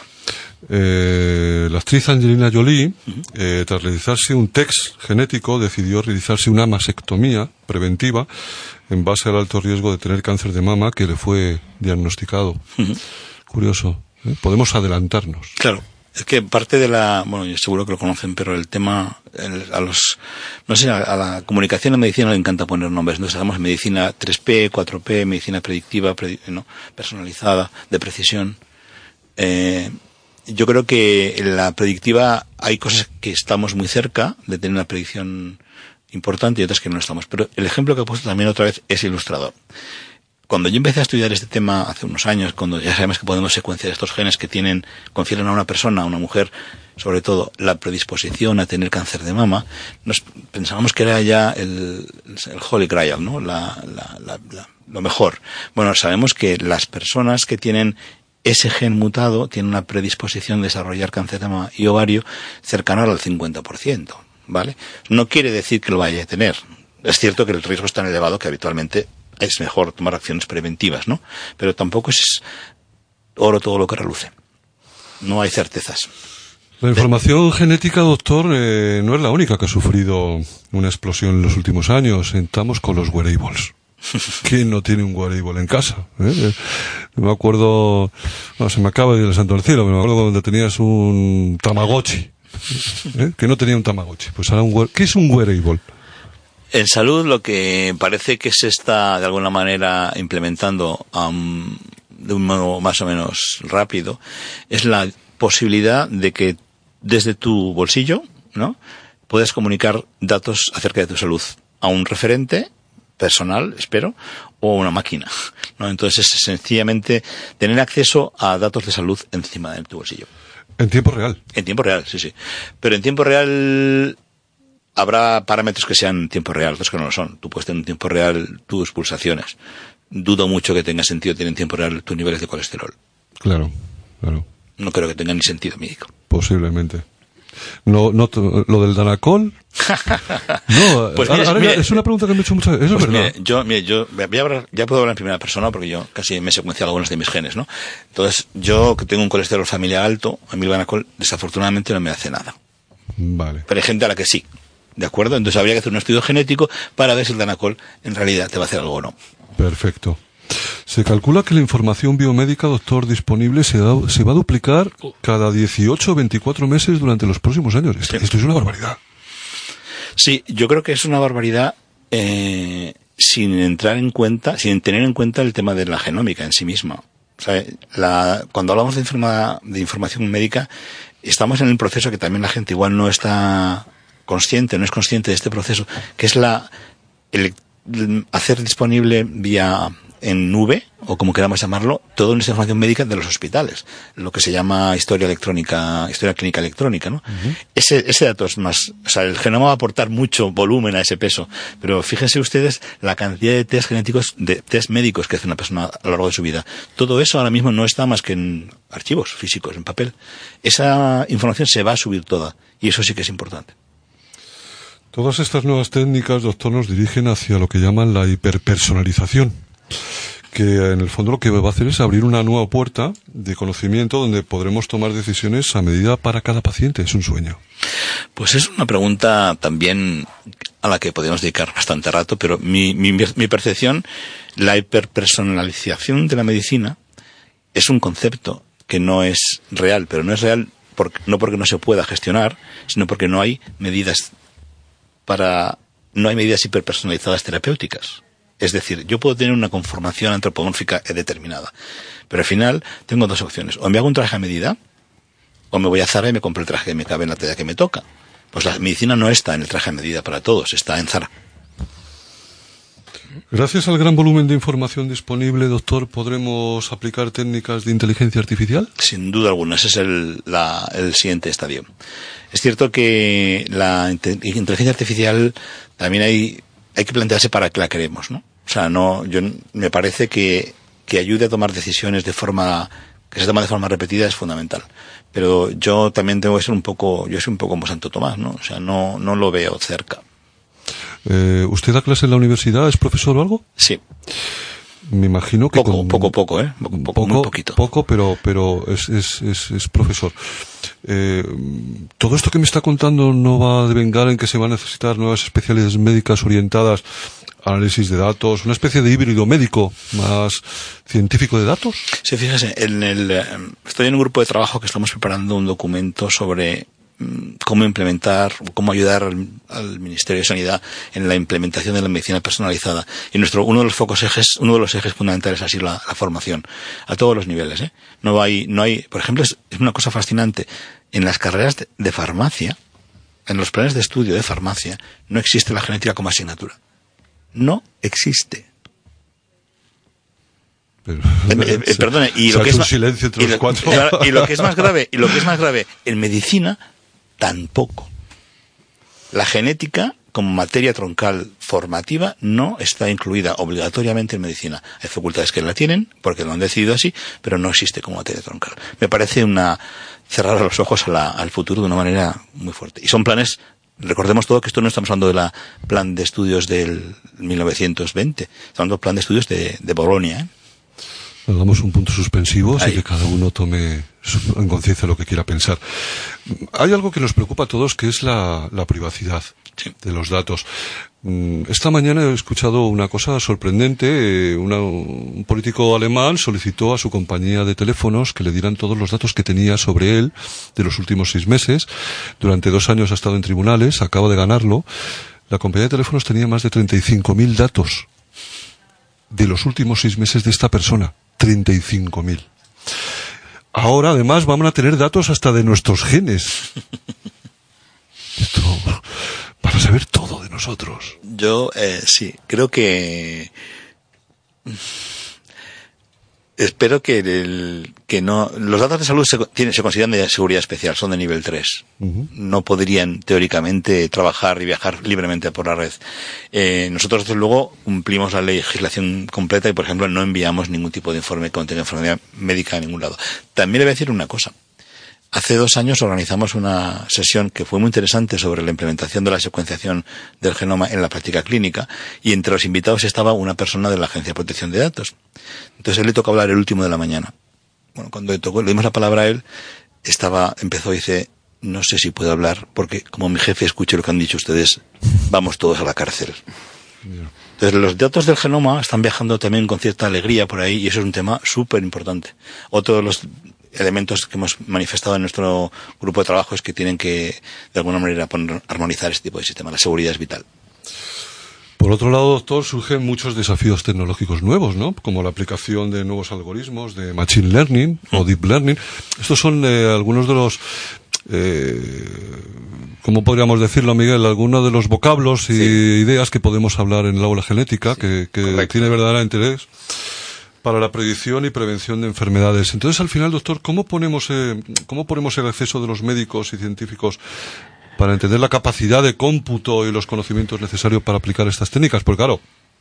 Eh, la actriz Angelina Jolie, uh-huh. eh, tras realizarse un test genético, decidió realizarse una mastectomía preventiva en base al alto riesgo de tener cáncer de mama que le fue diagnosticado. Uh-huh. Curioso, ¿eh? Podemos adelantarnos. Claro. Es que parte de la, bueno, yo seguro que lo conocen, pero el tema, el, a los, no sé, a, a la comunicación en medicina le encanta poner nombres. Entonces hagamos medicina tres P, cuatro P, medicina predictiva, predi, ¿no? personalizada, de precisión. Eh, yo creo que en la predictiva hay cosas que estamos muy cerca de tener una predicción importante y otras que no estamos. Pero el ejemplo que he puesto también otra vez es ilustrador. Cuando yo empecé a estudiar este tema hace unos años, cuando ya sabemos que podemos secuenciar estos genes que tienen, confieren a una persona, a una mujer, sobre todo la predisposición a tener cáncer de mama, nos pensábamos que era ya el, el Holy Grail, ¿no? La, la, la, la, lo mejor. Bueno, sabemos que las personas que tienen ese gen mutado tienen una predisposición a desarrollar cáncer de mama y ovario cercana al cincuenta por ciento, ¿vale? No quiere decir que lo vaya a tener. Es cierto que el riesgo es tan elevado que habitualmente es mejor tomar acciones preventivas, ¿no? Pero tampoco es oro todo lo que reluce. No hay certezas. La información de... genética, doctor, eh, no es la única que ha sufrido una explosión en los últimos años. Estamos con los wearables. ¿Quién no tiene un wearable en casa? ¿Eh? Me acuerdo, no, se me acaba de ir el santo del cielo, pero me acuerdo cuando tenías un Tamagotchi. ¿Eh? Que no tenía un Tamagotchi. Pues ahora un wearable. ¿Qué es un wearable? En salud lo que parece que se está de alguna manera implementando um, de un modo más o menos rápido es la posibilidad de que desde tu bolsillo, ¿no?, puedas comunicar datos acerca de tu salud a un referente personal, espero, o una máquina, ¿no? Entonces es sencillamente tener acceso a datos de salud encima de tu bolsillo. En tiempo real. En tiempo real, sí, sí. Pero en tiempo real habrá parámetros que sean en tiempo real, otros que no lo son. Tú puedes tener en tiempo real tus pulsaciones. Dudo mucho que tenga sentido tener en tiempo real tus niveles de colesterol. Claro, claro. No creo que tenga ni sentido médico. Posiblemente. No, no, lo del Danacol. No, pues ahora, mire, ahora mire, es una pregunta que me he hecho muchas veces. Eso pues es verdad. Mire, yo, mire, yo voy a hablar, ya puedo hablar en primera persona porque yo casi me he secuenciado algunos de mis genes, ¿no? Entonces, yo que tengo un colesterol familiar alto, a mí el Danacol desafortunadamente no me hace nada. Vale. Pero hay gente a la que sí. ¿De acuerdo? Entonces habría que hacer un estudio genético para ver si el Danacol en realidad te va a hacer algo o no. Perfecto. Se calcula que la información biomédica, doctor, disponible se, da, se va a duplicar cada dieciocho o veinticuatro meses durante los próximos años. Esto, esto es una barbaridad. Sí, yo creo que es una barbaridad eh, sin entrar en cuenta, sin tener en cuenta el tema de la genómica en sí misma. O sea, la, cuando hablamos de, informa, de información médica, estamos en un proceso que también la gente igual no está consciente, no es consciente de este proceso, que es la el, hacer disponible vía en nube, o como queramos llamarlo, toda nuestra información médica de los hospitales, lo que se llama historia electrónica, historia clínica electrónica, ¿no? Uh-huh. Ese, ese dato es más, o sea, el genoma va a aportar mucho volumen a ese peso, pero fíjense ustedes la cantidad de test genéticos, de test médicos que hace una persona a lo largo de su vida. Todo eso ahora mismo no está más que en archivos físicos, en papel. Esa información se va a subir toda, y eso sí que es importante. Todas estas nuevas técnicas, doctor, nos dirigen hacia lo que llaman la hiperpersonalización. que en el fondo lo que va a hacer es abrir una nueva puerta de conocimiento donde podremos tomar decisiones a medida para cada paciente. Es un sueño. Pues es una pregunta también a la que podemos dedicar bastante rato, pero mi, mi, mi percepción, la hiperpersonalización de la medicina es un concepto que no es real, pero no es real porque, no porque no se pueda gestionar, sino porque no hay medidas para, no hay medidas hiperpersonalizadas terapéuticas. Es decir, yo puedo tener una conformación antropomórfica determinada, pero al final tengo dos opciones: o me hago un traje a medida, o me voy a Zara y me compro el traje que me cabe en la talla que me toca. Pues la medicina no está en el traje a medida para todos, está en Zara. Gracias al gran volumen de información disponible, doctor, ¿podremos aplicar técnicas de inteligencia artificial? Sin duda alguna, ese es el, la, el siguiente estadio. Es cierto que la inteligencia artificial también hay, hay que plantearse para qué la queremos, ¿no? O sea, no, yo, me parece que, que ayude a tomar decisiones de forma, que se toma de forma repetida es fundamental. Pero yo también tengo que ser un poco, yo soy un poco como Santo Tomás, ¿no? O sea, no, no lo veo cerca. Eh, ¿Usted da clase en la universidad? ¿Es profesor o algo? Sí. Me imagino que... Poco, con... poco, poco, ¿eh? Poco, poco, poco, muy poquito. Poco, pero, pero es, es, es, es profesor. Eh, ¿Todo esto que me está contando no va a devengar en que se van a necesitar nuevas especialidades médicas orientadas a análisis de datos, una especie de híbrido médico más científico de datos? Sí, fíjese, en el, eh, estoy en un grupo de trabajo que estamos preparando un documento sobre cómo implementar, cómo ayudar al, al Ministerio de Sanidad en la implementación de la medicina personalizada. Y nuestro, uno de los focos ejes, uno de los ejes fundamentales ha sido la, la formación, a todos los niveles, ¿eh? No hay, no hay, por ejemplo, es, es una cosa fascinante. En las carreras de, de farmacia, en los planes de estudio de farmacia, no existe la genética como asignatura. No existe. Pero, eh, eh, perdone, y lo que es más, silencio entre y, los lo, cuatro. y lo que es más grave, y lo que es más grave, en medicina tampoco. La genética como materia troncal formativa no está incluida obligatoriamente en medicina. Hay facultades que la tienen porque lo han decidido así, pero no existe como materia troncal. Me parece una cerrar los ojos a la, al futuro de una manera muy fuerte. Y son planes, recordemos todo que esto no estamos hablando de la plan de estudios del mil novecientos veinte, estamos hablando del plan de estudios de, de Bolonia, ¿eh? Nos damos un punto suspensivo, así Ahí. que cada uno tome en conciencia lo que quiera pensar. Hay algo que nos preocupa a todos, que es la, la privacidad sí. de los datos. Esta mañana he escuchado una cosa sorprendente. Una, un político alemán solicitó a su compañía de teléfonos que le dieran todos los datos que tenía sobre él de los últimos seis meses. Durante dos años ha estado en tribunales, acaba de ganarlo. La compañía de teléfonos tenía más de treinta y cinco mil datos de los últimos seis meses de esta persona. treinta y cinco mil. Ahora, además, vamos a tener datos hasta de nuestros genes. Esto, para saber todo de nosotros. Yo, eh, sí, creo que... Espero que el, que no, los datos de salud se, tienen, se consideran de seguridad especial, son de nivel tres. Uh-huh. No podrían, teóricamente, trabajar y viajar libremente por la red. Eh, nosotros, desde luego, cumplimos la legislación completa y, por ejemplo, no enviamos ningún tipo de informe que contenga enfermedad médica a ningún lado. También le voy a decir una cosa. Hace dos años organizamos una sesión que fue muy interesante sobre la implementación de la secuenciación del genoma en la práctica clínica, y entre los invitados estaba una persona de la Agencia de Protección de Datos. Entonces a él le tocó hablar el último de la mañana. Bueno, cuando le tocó, le dimos la palabra a él, estaba, empezó y dice, no sé si puedo hablar, porque como mi jefe escuche lo que han dicho ustedes, vamos todos a la cárcel. Entonces los datos del genoma están viajando también con cierta alegría por ahí, y eso es un tema súper importante. Otro de los elementos que hemos manifestado en nuestro grupo de trabajo es que tienen que, de alguna manera, poner, armonizar este tipo de sistema. La seguridad es vital. Por otro lado, doctor, surgen muchos desafíos tecnológicos nuevos, ¿no? Como la aplicación de nuevos algoritmos de Machine Learning o Deep Learning. Estos son eh, algunos de los... Eh, ¿cómo podríamos decirlo, Miguel? Algunos de los vocablos y sí. ideas que podemos hablar en el aula genética, sí, que, que tiene verdadero interés para la predicción y prevención de enfermedades. Entonces, al final, doctor, ¿cómo ponemos, eh, cómo ponemos el acceso de los médicos y científicos para entender la capacidad de cómputo y los conocimientos necesarios para aplicar estas técnicas? Porque, claro,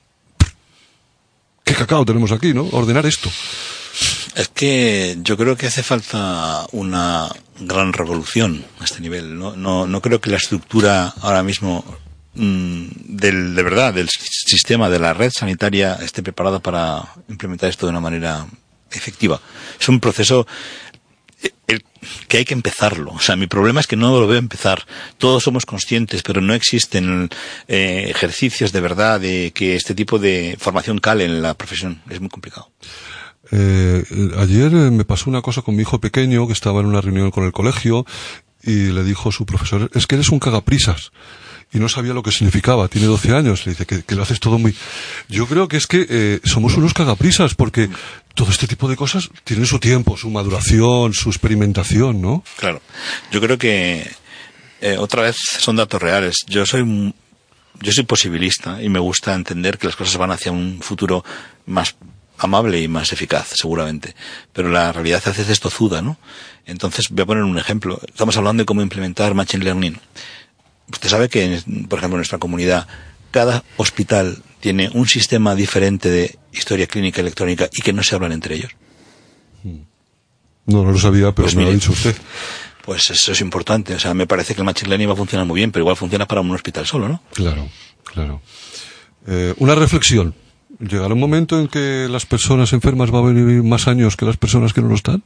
¿qué cacao tenemos aquí, no? Ordenar esto. Es que yo creo que hace falta una gran revolución a este nivel. No, no, no creo que la estructura ahora mismo mmm, del, de verdad, del sistema, de la red sanitaria esté preparada para implementar esto de una manera efectiva. Es un proceso el, que hay que empezarlo. O sea, mi problema es que no lo veo empezar. Todos somos conscientes, pero no existen eh, ejercicios de verdad de que este tipo de formación cale en la profesión. Es muy complicado. Eh, ayer me pasó una cosa con mi hijo pequeño que estaba en una reunión con el colegio y le dijo su profesor, es que eres un cagaprisas. Y no sabía lo que significaba, tiene doce años, le dice que, que lo haces todo muy... Yo creo que es que eh, somos unos cagaprisas, porque todo este tipo de cosas tienen su tiempo, su maduración, su experimentación, ¿no? Claro, yo creo que eh, otra vez son datos reales. Yo soy yo soy posibilista y me gusta entender que las cosas van hacia un futuro más amable y más eficaz, seguramente. Pero la realidad a veces es tozuda, ¿no? Entonces, voy a poner un ejemplo. Estamos hablando de cómo implementar Machine Learning. Usted sabe que, por ejemplo, en nuestra comunidad, cada hospital tiene un sistema diferente de historia clínica electrónica y que no se hablan entre ellos. No, no lo sabía, pero pues me mire, lo ha dicho usted. Pues eso es importante. O sea, me parece que el Machine Learning va a funcionar muy bien, pero igual funciona para un hospital solo, ¿no? Claro, claro. Eh, una reflexión. ¿Llegará un momento en que las personas enfermas van a vivir más años que las personas que no lo están?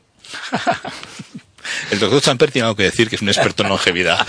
El doctor Samper tiene algo que decir, que es un experto en longevidad.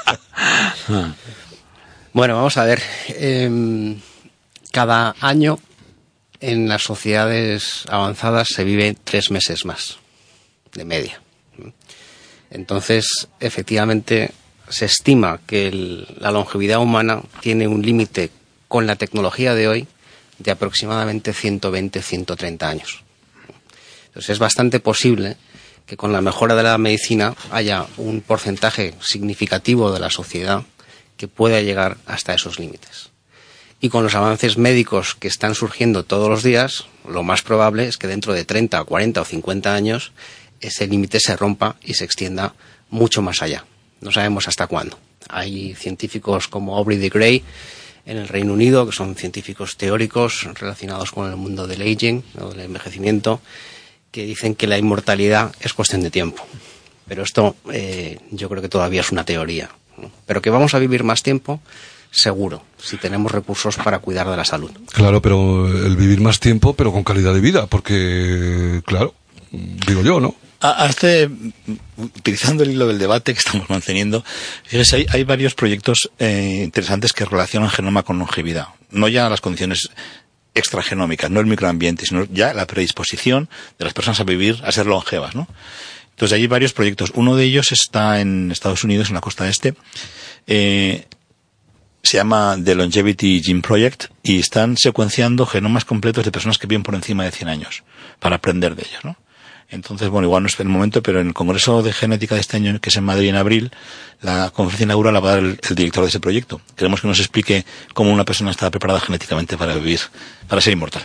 Bueno, vamos a ver. Eh, cada año en las sociedades avanzadas se vive tres meses más, de media. Entonces, efectivamente, se estima que el, la longevidad humana tiene un límite con la tecnología de hoy de aproximadamente ciento veinte a ciento treinta años. Entonces, es bastante posible que con la mejora de la medicina haya un porcentaje significativo de la sociedad que pueda llegar hasta esos límites. Y con los avances médicos que están surgiendo todos los días, lo más probable es que dentro de treinta, cuarenta o cincuenta años ese límite se rompa y se extienda mucho más allá. No sabemos hasta cuándo. Hay científicos como Aubrey de Grey en el Reino Unido, que son científicos teóricos relacionados con el mundo del aging, o del envejecimiento, que dicen que la inmortalidad es cuestión de tiempo. Pero esto eh, yo creo que todavía es una teoría, ¿no? Pero que vamos a vivir más tiempo, seguro, si tenemos recursos para cuidar de la salud. Claro, pero el vivir más tiempo, pero con calidad de vida, porque, claro, digo yo, ¿no? Hace, utilizando el hilo del debate que estamos manteniendo, fíjese, hay, hay varios proyectos eh, interesantes que relacionan genoma con longevidad. No ya las condiciones extragenómicas, no el microambiente, sino ya la predisposición de las personas a vivir, a ser longevas, ¿no? Entonces hay varios proyectos. Uno de ellos está en Estados Unidos, en la costa este. Eh, se llama The Longevity Gene Project y están secuenciando genomas completos de personas que viven por encima de cien años para aprender de ellos, ¿no? Entonces, bueno, igual no es el momento, pero en el Congreso de Genética de este año, que es en Madrid en abril, la conferencia inaugural la va a dar el, el director de ese proyecto. Queremos que nos explique cómo una persona está preparada genéticamente para vivir, para ser inmortal.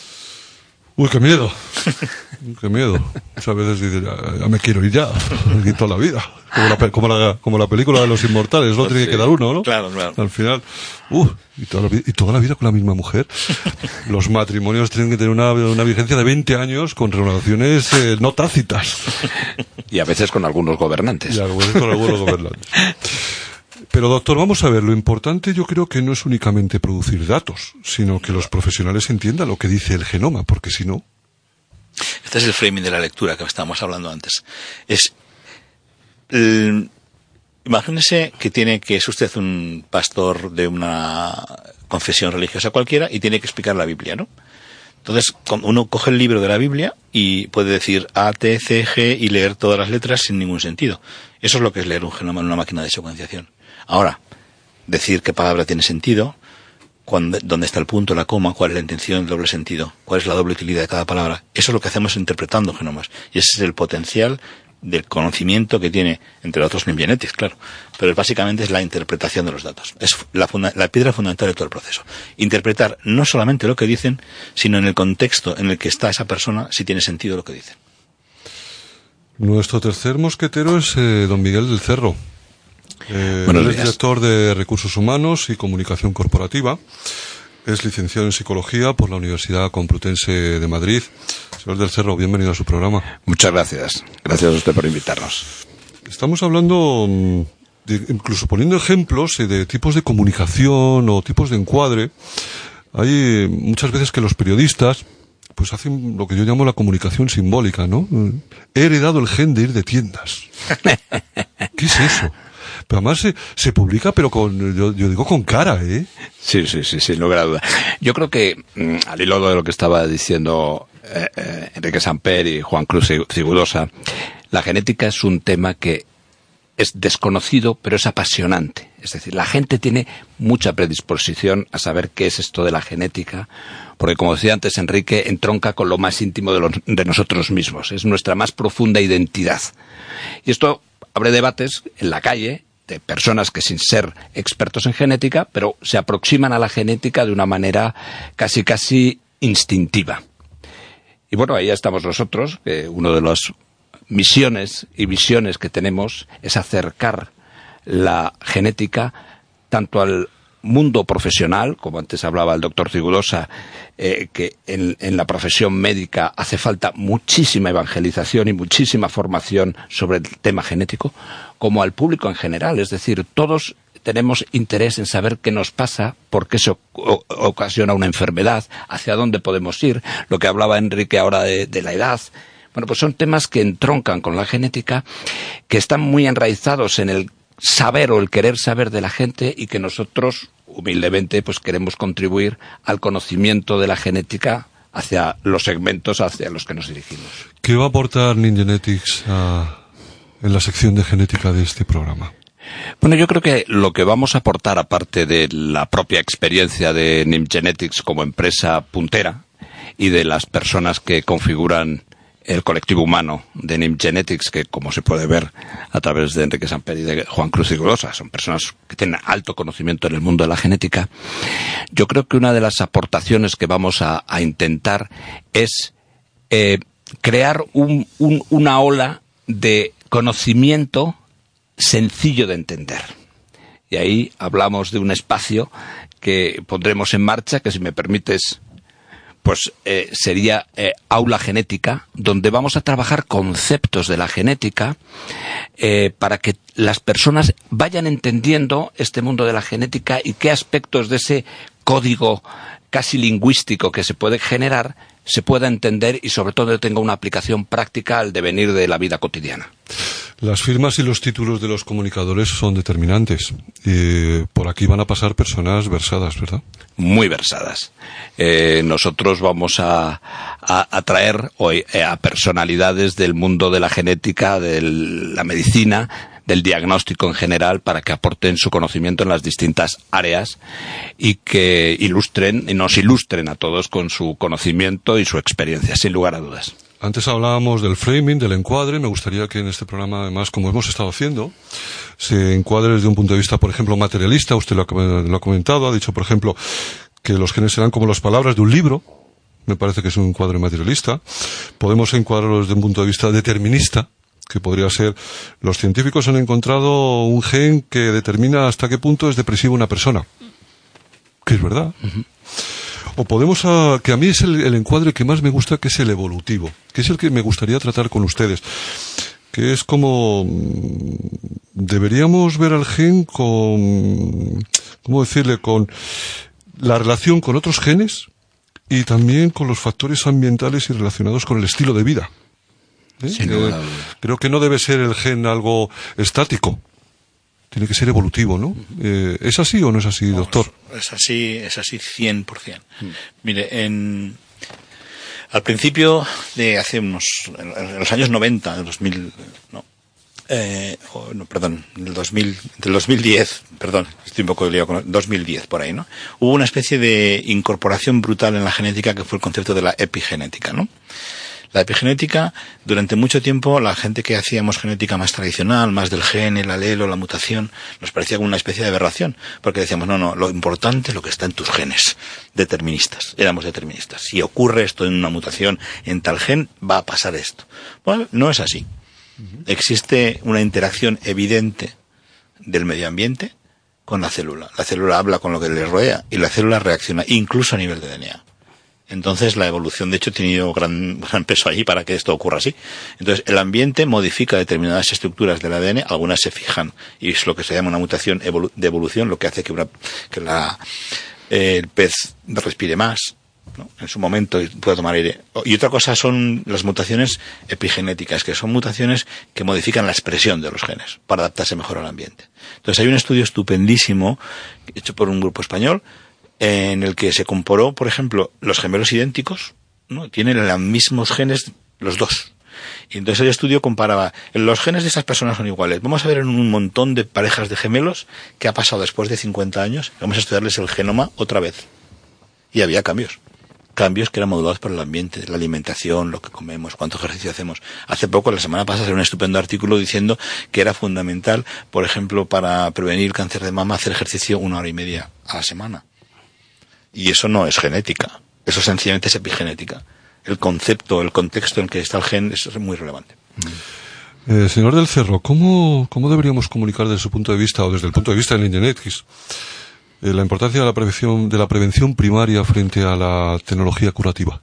Uy, qué miedo. Qué miedo. O a veces dices, ya, ya me quiero ir ya, aquí toda la vida. Como la, como la, como la película de los inmortales, ¿no? Pues tiene sí, que quedar uno, ¿no? Claro, claro. Al final, uh, y toda la vida, y toda la vida con la misma mujer. Los matrimonios tienen que tener una, una vigencia de veinte años con renovaciones eh, no tácitas. Y a veces con algunos gobernantes. Y a veces con algunos gobernantes. Pero doctor, vamos a ver, lo importante yo creo que no es únicamente producir datos, sino que los profesionales entiendan lo que dice el genoma, porque si no... Este es el framing de la lectura que estábamos hablando antes. Es, el, imagínese que tiene que es usted un pastor de una confesión religiosa cualquiera y tiene que explicar la Biblia, ¿no? Entonces, uno coge el libro de la Biblia y puede decir A, T, C, G y leer todas las letras sin ningún sentido. Eso es lo que es leer un genoma en una máquina de secuenciación. Ahora, decir qué palabra tiene sentido, cuándo, dónde está el punto, la coma, cuál es la intención, el doble sentido, cuál es la doble utilidad de cada palabra. Eso es lo que hacemos interpretando genomas. Y ese es el potencial del conocimiento que tiene, entre otros, Genetics, claro. Pero básicamente es la interpretación de los datos. Es la, funda- la piedra fundamental de todo el proceso. Interpretar no solamente lo que dicen, sino en el contexto en el que está esa persona, si tiene sentido lo que dicen. Nuestro tercer mosquetero es eh, don Miguel del Cerro. Eh, él es director de Recursos Humanos y Comunicación Corporativa. Es licenciado en Psicología por la Universidad Complutense de Madrid. Señor del Cerro, bienvenido a su programa. Muchas gracias. Gracias a usted por invitarnos. Estamos hablando de, incluso poniendo ejemplos eh, de tipos de comunicación o tipos de encuadre, hay eh, muchas veces que los periodistas pues hacen lo que yo llamo la comunicación simbólica, ¿no? He heredado el gen de ir de tiendas. ¿Qué es eso? Pero además se, se publica, pero con, yo, yo digo con cara, ¿eh? Sí, sí, sí, sin lugar a duda. Yo creo que, mmm, al hilo de lo que estaba diciendo eh, eh, Enrique Samper y Juan Cruz Cigudosa, la genética es un tema que es desconocido, pero es apasionante. Es decir, la gente tiene mucha predisposición a saber qué es esto de la genética, porque, como decía antes Enrique, entronca con lo más íntimo de, los, de nosotros mismos. Es nuestra más profunda identidad. Y esto abre debates en la calle de personas que, sin ser expertos en genética, pero se aproximan a la genética de una manera casi casi instintiva. Y bueno, ahí estamos nosotros, que uno de las misiones y visiones que tenemos es acercar la genética tanto al mundo profesional, como antes hablaba el doctor Cigudosa, eh, que en, en la profesión médica hace falta muchísima evangelización y muchísima formación sobre el tema genético, como al público en general. Es decir, todos tenemos interés en saber qué nos pasa, por qué se o, ocasiona una enfermedad, hacia dónde podemos ir, lo que hablaba Enrique ahora de, de la edad. Bueno, pues son temas que entroncan con la genética, que están muy enraizados en el saber o el querer saber de la gente, y que nosotros humildemente pues queremos contribuir al conocimiento de la genética hacia los segmentos hacia los que nos dirigimos. ¿Qué va a aportar Ningenetics a, en la sección de genética de este programa? Bueno, yo creo que lo que vamos a aportar, aparte de la propia experiencia de Ningenetics como empresa puntera y de las personas que configuran el colectivo humano de Ningenetics, que, como se puede ver a través de Enrique Samper y de Juan Cruz Cigudosa, son personas que tienen alto conocimiento en el mundo de la genética. Yo creo que una de las aportaciones que vamos a, a intentar es eh, crear un, un, una ola de conocimiento sencillo de entender. Y ahí hablamos de un espacio que pondremos en marcha, que, si me permites, pues eh, sería eh, Aula Genética, donde vamos a trabajar conceptos de la genética eh, para que las personas vayan entendiendo este mundo de la genética y qué aspectos de ese código casi lingüístico que se puede generar se pueda entender, y sobre todo tenga una aplicación práctica al devenir de la vida cotidiana. Las firmas y los títulos de los comunicadores son determinantes. Eh, por aquí van a pasar personas versadas, ¿verdad? Muy versadas. Eh, nosotros vamos a, a, a traer hoy eh, a personalidades del mundo de la genética, de la medicina, del diagnóstico en general, para que aporten su conocimiento en las distintas áreas y que ilustren y nos ilustren a todos con su conocimiento y su experiencia, sin lugar a dudas. Antes hablábamos del framing, del encuadre. Me gustaría que en este programa, además, como hemos estado haciendo, se encuadre desde un punto de vista, por ejemplo, materialista. Usted lo ha, lo ha comentado, ha dicho, por ejemplo, que los genes serán como las palabras de un libro. Me parece que es un encuadre materialista. Podemos encuadrarlo desde un punto de vista determinista, que podría ser: los científicos han encontrado un gen que determina hasta qué punto es depresiva una persona. Que es verdad. Uh-huh. O podemos, a, que a mí es el, el encuadre que más me gusta, que es el evolutivo, que es el que me gustaría tratar con ustedes, que es como deberíamos ver al gen con, ¿cómo decirle?, con la relación con otros genes y también con los factores ambientales y relacionados con el estilo de vida. ¿Eh? Sí, eh, creo que no debe ser el gen algo estático. Tiene que ser evolutivo, ¿no? Eh, ¿Es así o no es así, doctor? No, es así, es así cien por ciento. Mm. Mire, en, al principio de hace unos, en, en los años noventa, del dos mil, no, eh, oh, no, perdón, del dos mil, del dos mil diez, perdón, estoy un poco liado con dos mil diez por ahí, ¿no? Hubo una especie de incorporación brutal en la genética, que fue el concepto de la epigenética, ¿no? La epigenética, durante mucho tiempo, la gente que hacíamos genética más tradicional, más del gen, el alelo, la mutación, nos parecía como una especie de aberración, porque decíamos, no, no, lo importante es lo que está en tus genes, deterministas, éramos deterministas. Si ocurre esto en una mutación en tal gen, va a pasar esto. Bueno, no es así. Uh-huh. Existe una interacción evidente del medio ambiente con la célula. La célula habla con lo que le rodea y la célula reacciona, incluso a nivel de D N A. Entonces la evolución, de hecho, ha tenido gran, gran peso ahí para que esto ocurra así. Entonces el ambiente modifica determinadas estructuras del A D N, algunas se fijan, y es lo que se llama una mutación evolu- de evolución, lo que hace que, una, que la, eh, el pez respire más, ¿no? En su momento pueda tomar aire. Y otra cosa son las mutaciones epigenéticas, que son mutaciones que modifican la expresión de los genes para adaptarse mejor al ambiente. Entonces hay un estudio estupendísimo hecho por un grupo español en el que se comparó, por ejemplo, los gemelos idénticos, ¿no? Tienen los mismos genes los dos. Y entonces el estudio comparaba, los genes de esas personas son iguales. Vamos a ver en un montón de parejas de gemelos qué ha pasado después de cincuenta años. Vamos a estudiarles el genoma otra vez. Y había cambios. Cambios que eran modulados por el ambiente, la alimentación, lo que comemos, cuánto ejercicio hacemos. Hace poco, la semana pasada, salió un estupendo artículo diciendo que era fundamental, por ejemplo, para prevenir cáncer de mama, hacer ejercicio una hora y media a la semana. Y eso no es genética, eso sencillamente es epigenética. El concepto, el contexto en el que está el gen, eso es muy relevante. Eh, señor del Cerro, ¿cómo, ¿cómo deberíamos comunicar desde su punto de vista, o desde el punto de vista de Ningenetics, eh, la importancia de la prevención, de la prevención primaria frente a la tecnología curativa?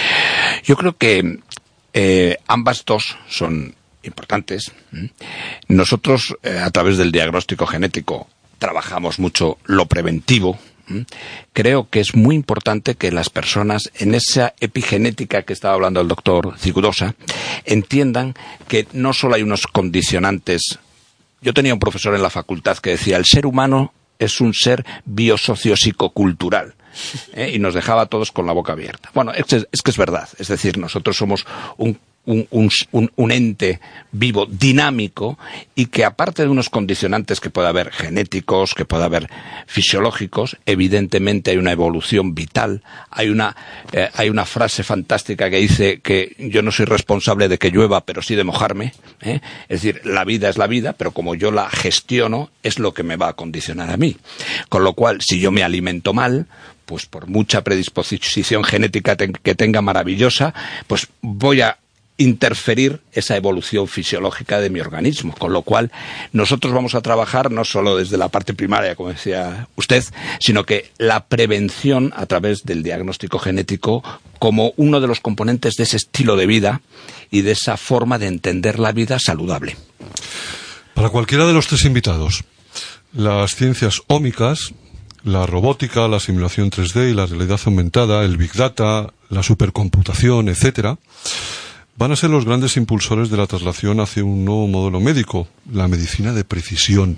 Yo creo que eh, ambas dos son importantes. Nosotros, eh, a través del diagnóstico genético, trabajamos mucho lo preventivo. Creo que es muy importante que las personas, en esa epigenética que estaba hablando el doctor Zigudosa, entiendan que no solo hay unos condicionantes. Yo tenía un profesor en la facultad que decía, el ser humano es un ser biosociopsicocultural. ¿eh? Y nos dejaba a todos con la boca abierta. Bueno, es, es que es verdad. Es decir, nosotros somos un Un, un, un, un ente vivo, dinámico, y que aparte de unos condicionantes que pueda haber genéticos, que pueda haber fisiológicos, evidentemente hay una evolución vital. Hay una, eh, hay una frase fantástica que dice que yo no soy responsable de que llueva, pero sí de mojarme. ¿eh? Es decir, la vida es la vida, pero como yo la gestiono, es lo que me va a condicionar a mí. Con lo cual, si yo me alimento mal, pues por mucha predisposición genética te- que tenga maravillosa, pues voy a interferir esa evolución fisiológica de mi organismo, con lo cual nosotros vamos a trabajar no solo desde la parte primaria, como decía usted, sino que la prevención a través del diagnóstico genético como uno de los componentes de ese estilo de vida y de esa forma de entender la vida saludable. Para cualquiera de los tres invitados, las ciencias ómicas, la robótica, la simulación tres D y la realidad aumentada, el Big Data, la supercomputación, etcétera, van a ser los grandes impulsores de la traslación hacia un nuevo modelo médico, la medicina de precisión.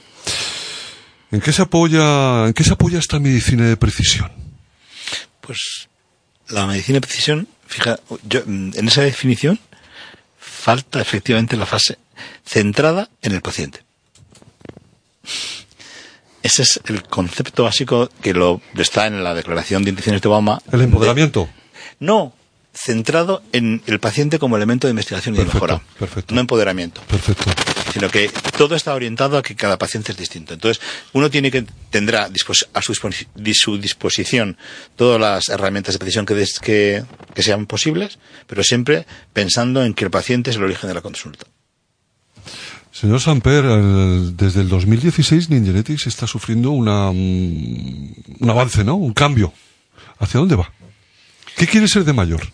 ¿En qué se apoya, en qué se apoya esta medicina de precisión? Pues la medicina de precisión, fija, yo, en esa definición falta efectivamente la fase centrada en el paciente. Ese es el concepto básico que lo está en la Declaración de Intenciones de Obama. ¿El empoderamiento? De, no. Centrado en el paciente como elemento de investigación y perfecto, de mejora, perfecto. no empoderamiento, perfecto. sino que todo está orientado a que cada paciente es distinto. Entonces, uno tiene que tendrá a su, su disposición todas las herramientas de precisión que, des, que, que sean posibles, pero siempre pensando en que el paciente es el origen de la consulta. Señor Samper, el, desde el dos mil dieciséis Ningenetics está sufriendo una, un, un avance, ¿no? Un cambio. ¿Hacia dónde va? ¿Qué quiere ser de mayor?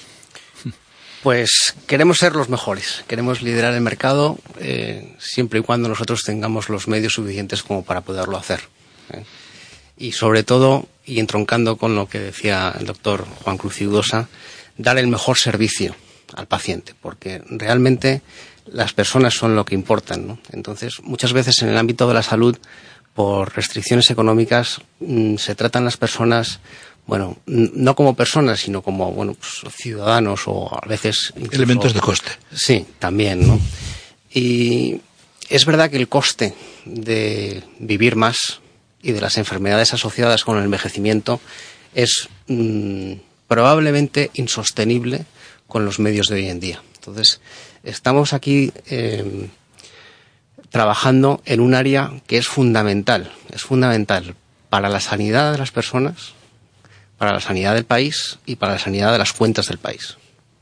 Pues queremos ser los mejores, queremos liderar el mercado eh, siempre y cuando nosotros tengamos los medios suficientes como para poderlo hacer. ¿eh? Y sobre todo, y entroncando con lo que decía el doctor Juan Cruz Zigudosa, dar el mejor servicio al paciente, porque realmente las personas son lo que importan, ¿no? Entonces, muchas veces en el ámbito de la salud, por restricciones económicas, mmm, se tratan las personas, bueno, no como personas, sino como, bueno, pues, ciudadanos o a veces incluso, elementos de coste. Sí, también, ¿no? Y es verdad que el coste de vivir más y de las enfermedades asociadas con el envejecimiento es mmm, probablemente insostenible con los medios de hoy en día. Entonces, estamos aquí eh, trabajando en un área que es fundamental, es fundamental para la sanidad de las personas, para la sanidad del país y para la sanidad de las cuentas del país.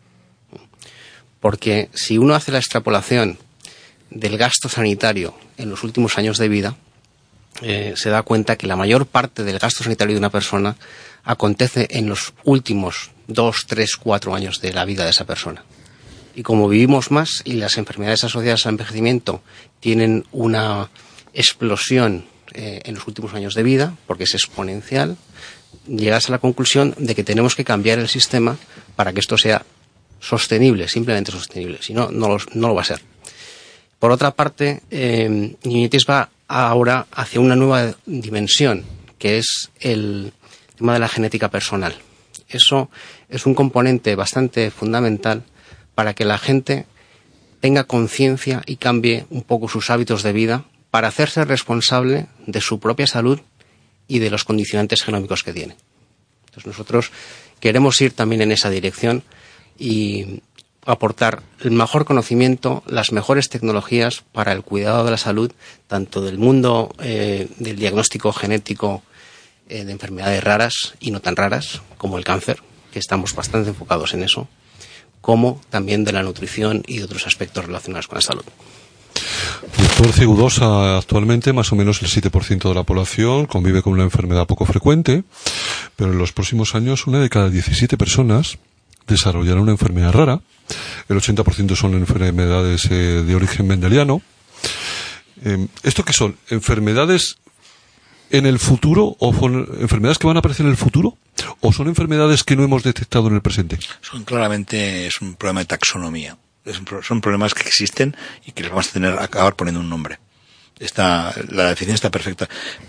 Porque si uno hace la extrapolación del gasto sanitario en los últimos años de vida, eh, se da cuenta que la mayor parte del gasto sanitario de una persona acontece en los últimos dos, tres, cuatro años de la vida de esa persona. Y como vivimos más y las enfermedades asociadas al envejecimiento tienen una explosión eh, en los últimos años de vida, porque es exponencial, llegas a la conclusión de que tenemos que cambiar el sistema para que esto sea sostenible, simplemente sostenible. Si no, no lo, no lo va a ser. Por otra parte, eh, Unitis va ahora hacia una nueva dimensión, que es el tema de la genética personal. Eso es un componente bastante fundamental para que la gente tenga conciencia y cambie un poco sus hábitos de vida para hacerse responsable de su propia salud y de los condicionantes genómicos que tiene. Entonces nosotros queremos ir también en esa dirección y aportar el mejor conocimiento, las mejores tecnologías para el cuidado de la salud, tanto del mundo eh, del diagnóstico genético eh, de enfermedades raras y no tan raras, como el cáncer, que estamos bastante enfocados en eso, como también de la nutrición y de otros aspectos relacionados con la salud. Doctor Cigudosa, actualmente más o menos el siete por ciento de la población convive con una enfermedad poco frecuente, pero en los próximos años una de cada diecisiete personas desarrollará una enfermedad rara. El ochenta por ciento son enfermedades eh, de origen mendeliano. Eh, ¿Esto qué son? ¿Enfermedades en el futuro o son enfermedades que van a aparecer en el futuro o son enfermedades que no hemos detectado en el presente? Son claramente, es un problema de taxonomía. Es un, son problemas que existen y que les vamos a tener a acabar poniendo un nombre. Está, la definición está perfecta.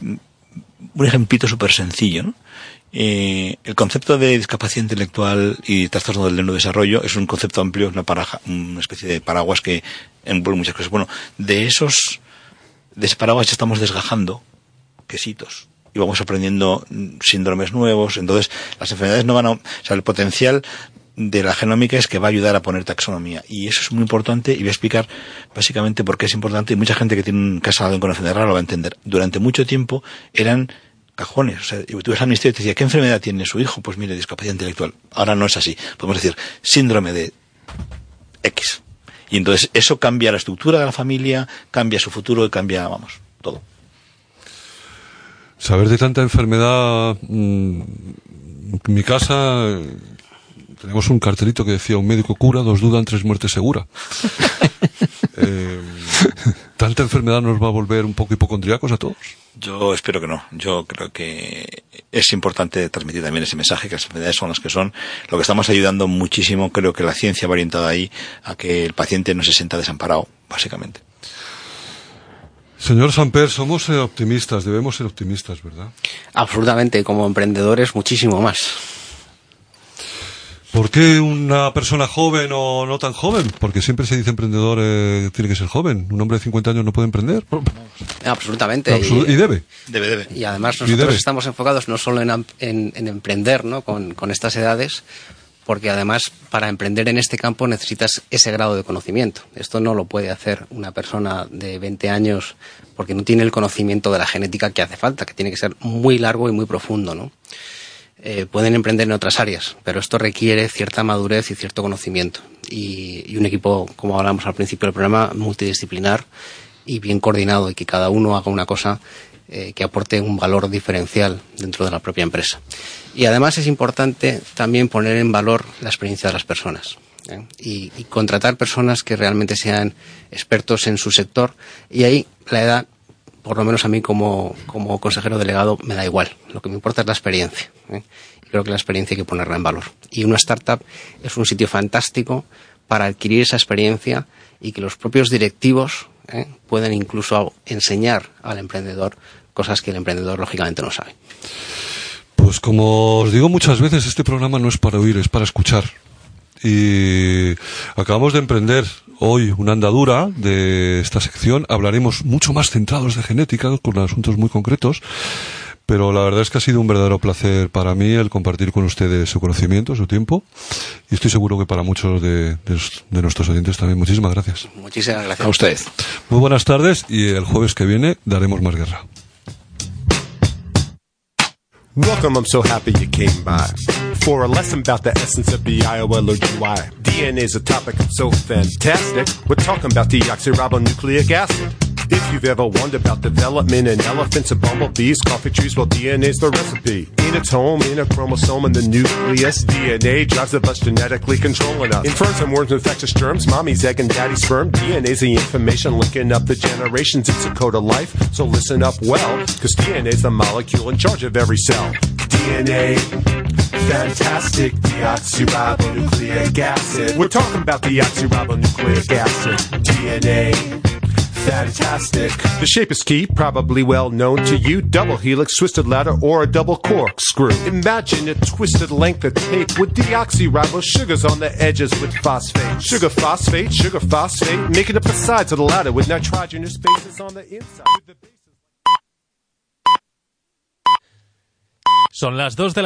Un ejemplito súper sencillo, ¿no? Eh, el concepto de discapacidad intelectual y trastorno del neurodesarrollo es un concepto amplio, una, paraja, una especie de paraguas que envuelve muchas cosas. Bueno, de esos, de ese paraguas ya estamos desgajando quesitos y vamos aprendiendo síndromes nuevos. Entonces, las enfermedades no van a, o sea, el potencial de la genómica es que va a ayudar a poner taxonomía, y eso es muy importante, y voy a explicar básicamente por qué es importante, y mucha gente que tiene un caso de alguien con enfermedad rara lo va a entender. Durante mucho tiempo eran cajones, o sea, tú ves al ministerio y te decía, ¿qué enfermedad tiene su hijo? Pues mire, discapacidad intelectual. Ahora no es así, podemos decir síndrome de X, y entonces eso cambia la estructura de la familia, cambia su futuro y cambia, vamos, todo. Saber de tanta enfermedad, mmm, en mi casa tenemos un cartelito que decía: un médico cura, dos dudan, tres muertes segura. eh, ¿Tanta enfermedad nos va a volver un poco hipocondriacos a todos? Yo espero que no. Yo creo que es importante transmitir también ese mensaje, que las enfermedades son las que son. Lo que estamos ayudando muchísimo, creo que la ciencia va orientada ahí a que el paciente no se sienta desamparado, básicamente. Señor Samper, somos eh, optimistas, debemos ser optimistas, ¿verdad? Absolutamente, como emprendedores muchísimo más. ¿Por qué una persona joven o no tan joven? Porque siempre se dice emprendedor eh, tiene que ser joven. ¿Un hombre de cincuenta años no puede emprender? Absolutamente. Absolut- y, y debe. Debe, debe. Y además nosotros estamos enfocados no solo en, en, en emprender, ¿no? con, con estas edades, porque además para emprender en este campo necesitas ese grado de conocimiento. Esto no lo puede hacer una persona de veinte años porque no tiene el conocimiento de la genética que hace falta, que tiene que ser muy largo y muy profundo, ¿no? Eh, pueden emprender en otras áreas, pero esto requiere cierta madurez y cierto conocimiento. Y, y un equipo, como hablamos al principio del programa, multidisciplinar y bien coordinado, y que cada uno haga una cosa eh, que aporte un valor diferencial dentro de la propia empresa. Y además es importante también poner en valor la experiencia de las personas, ¿eh? y, y contratar personas que realmente sean expertos en su sector, y ahí la edad, por lo menos a mí como, como consejero delegado, me da igual. Lo que me importa es la experiencia, ¿eh? Y creo que la experiencia hay que ponerla en valor. Y una startup es un sitio fantástico para adquirir esa experiencia y que los propios directivos ¿eh? pueden incluso enseñar al emprendedor cosas que el emprendedor lógicamente no sabe. Pues como os digo muchas veces, este programa no es para oír, es para escuchar. Y acabamos de emprender hoy una andadura de esta sección. Hablaremos mucho más centrados de genética, con asuntos muy concretos, pero la verdad es que ha sido un verdadero placer para mí el compartir con ustedes su conocimiento, su tiempo, y estoy seguro que para muchos de, de, de nuestros oyentes también. Muchísimas gracias. Muchísimas gracias a usted. Muy buenas tardes, y el jueves que viene daremos más guerra. Welcome, I'm so happy you came by for a lesson about the essence of the I O L O G Y. D N A is a topic so fantastic. We're talking about deoxyribonucleic acid. If you've ever wondered about development and elephants and bumblebees, coffee trees, well, D N A's the recipe. In its home, in a chromosome in the nucleus, D N A drives the bus genetically controlling us. In ferns and worms, infectious germs, mommy's egg and daddy's sperm, D N A's the information linking up the generations. It's a code of life, so listen up well, cause D N A's the molecule in charge of every cell. D N A, fantastic, deoxyribonucleic acid. We're talking about deoxyribonucleic acid. D N A, fantastic. The shape is key, probably well known to you. Double helix, twisted ladder, or a double corkscrew. Imagine a twisted length of tape with deoxyribose sugars on the edges with phosphate. Sugar phosphate, sugar phosphate, making up the sides of the ladder with nitrogenous bases on the inside. Son las dos de la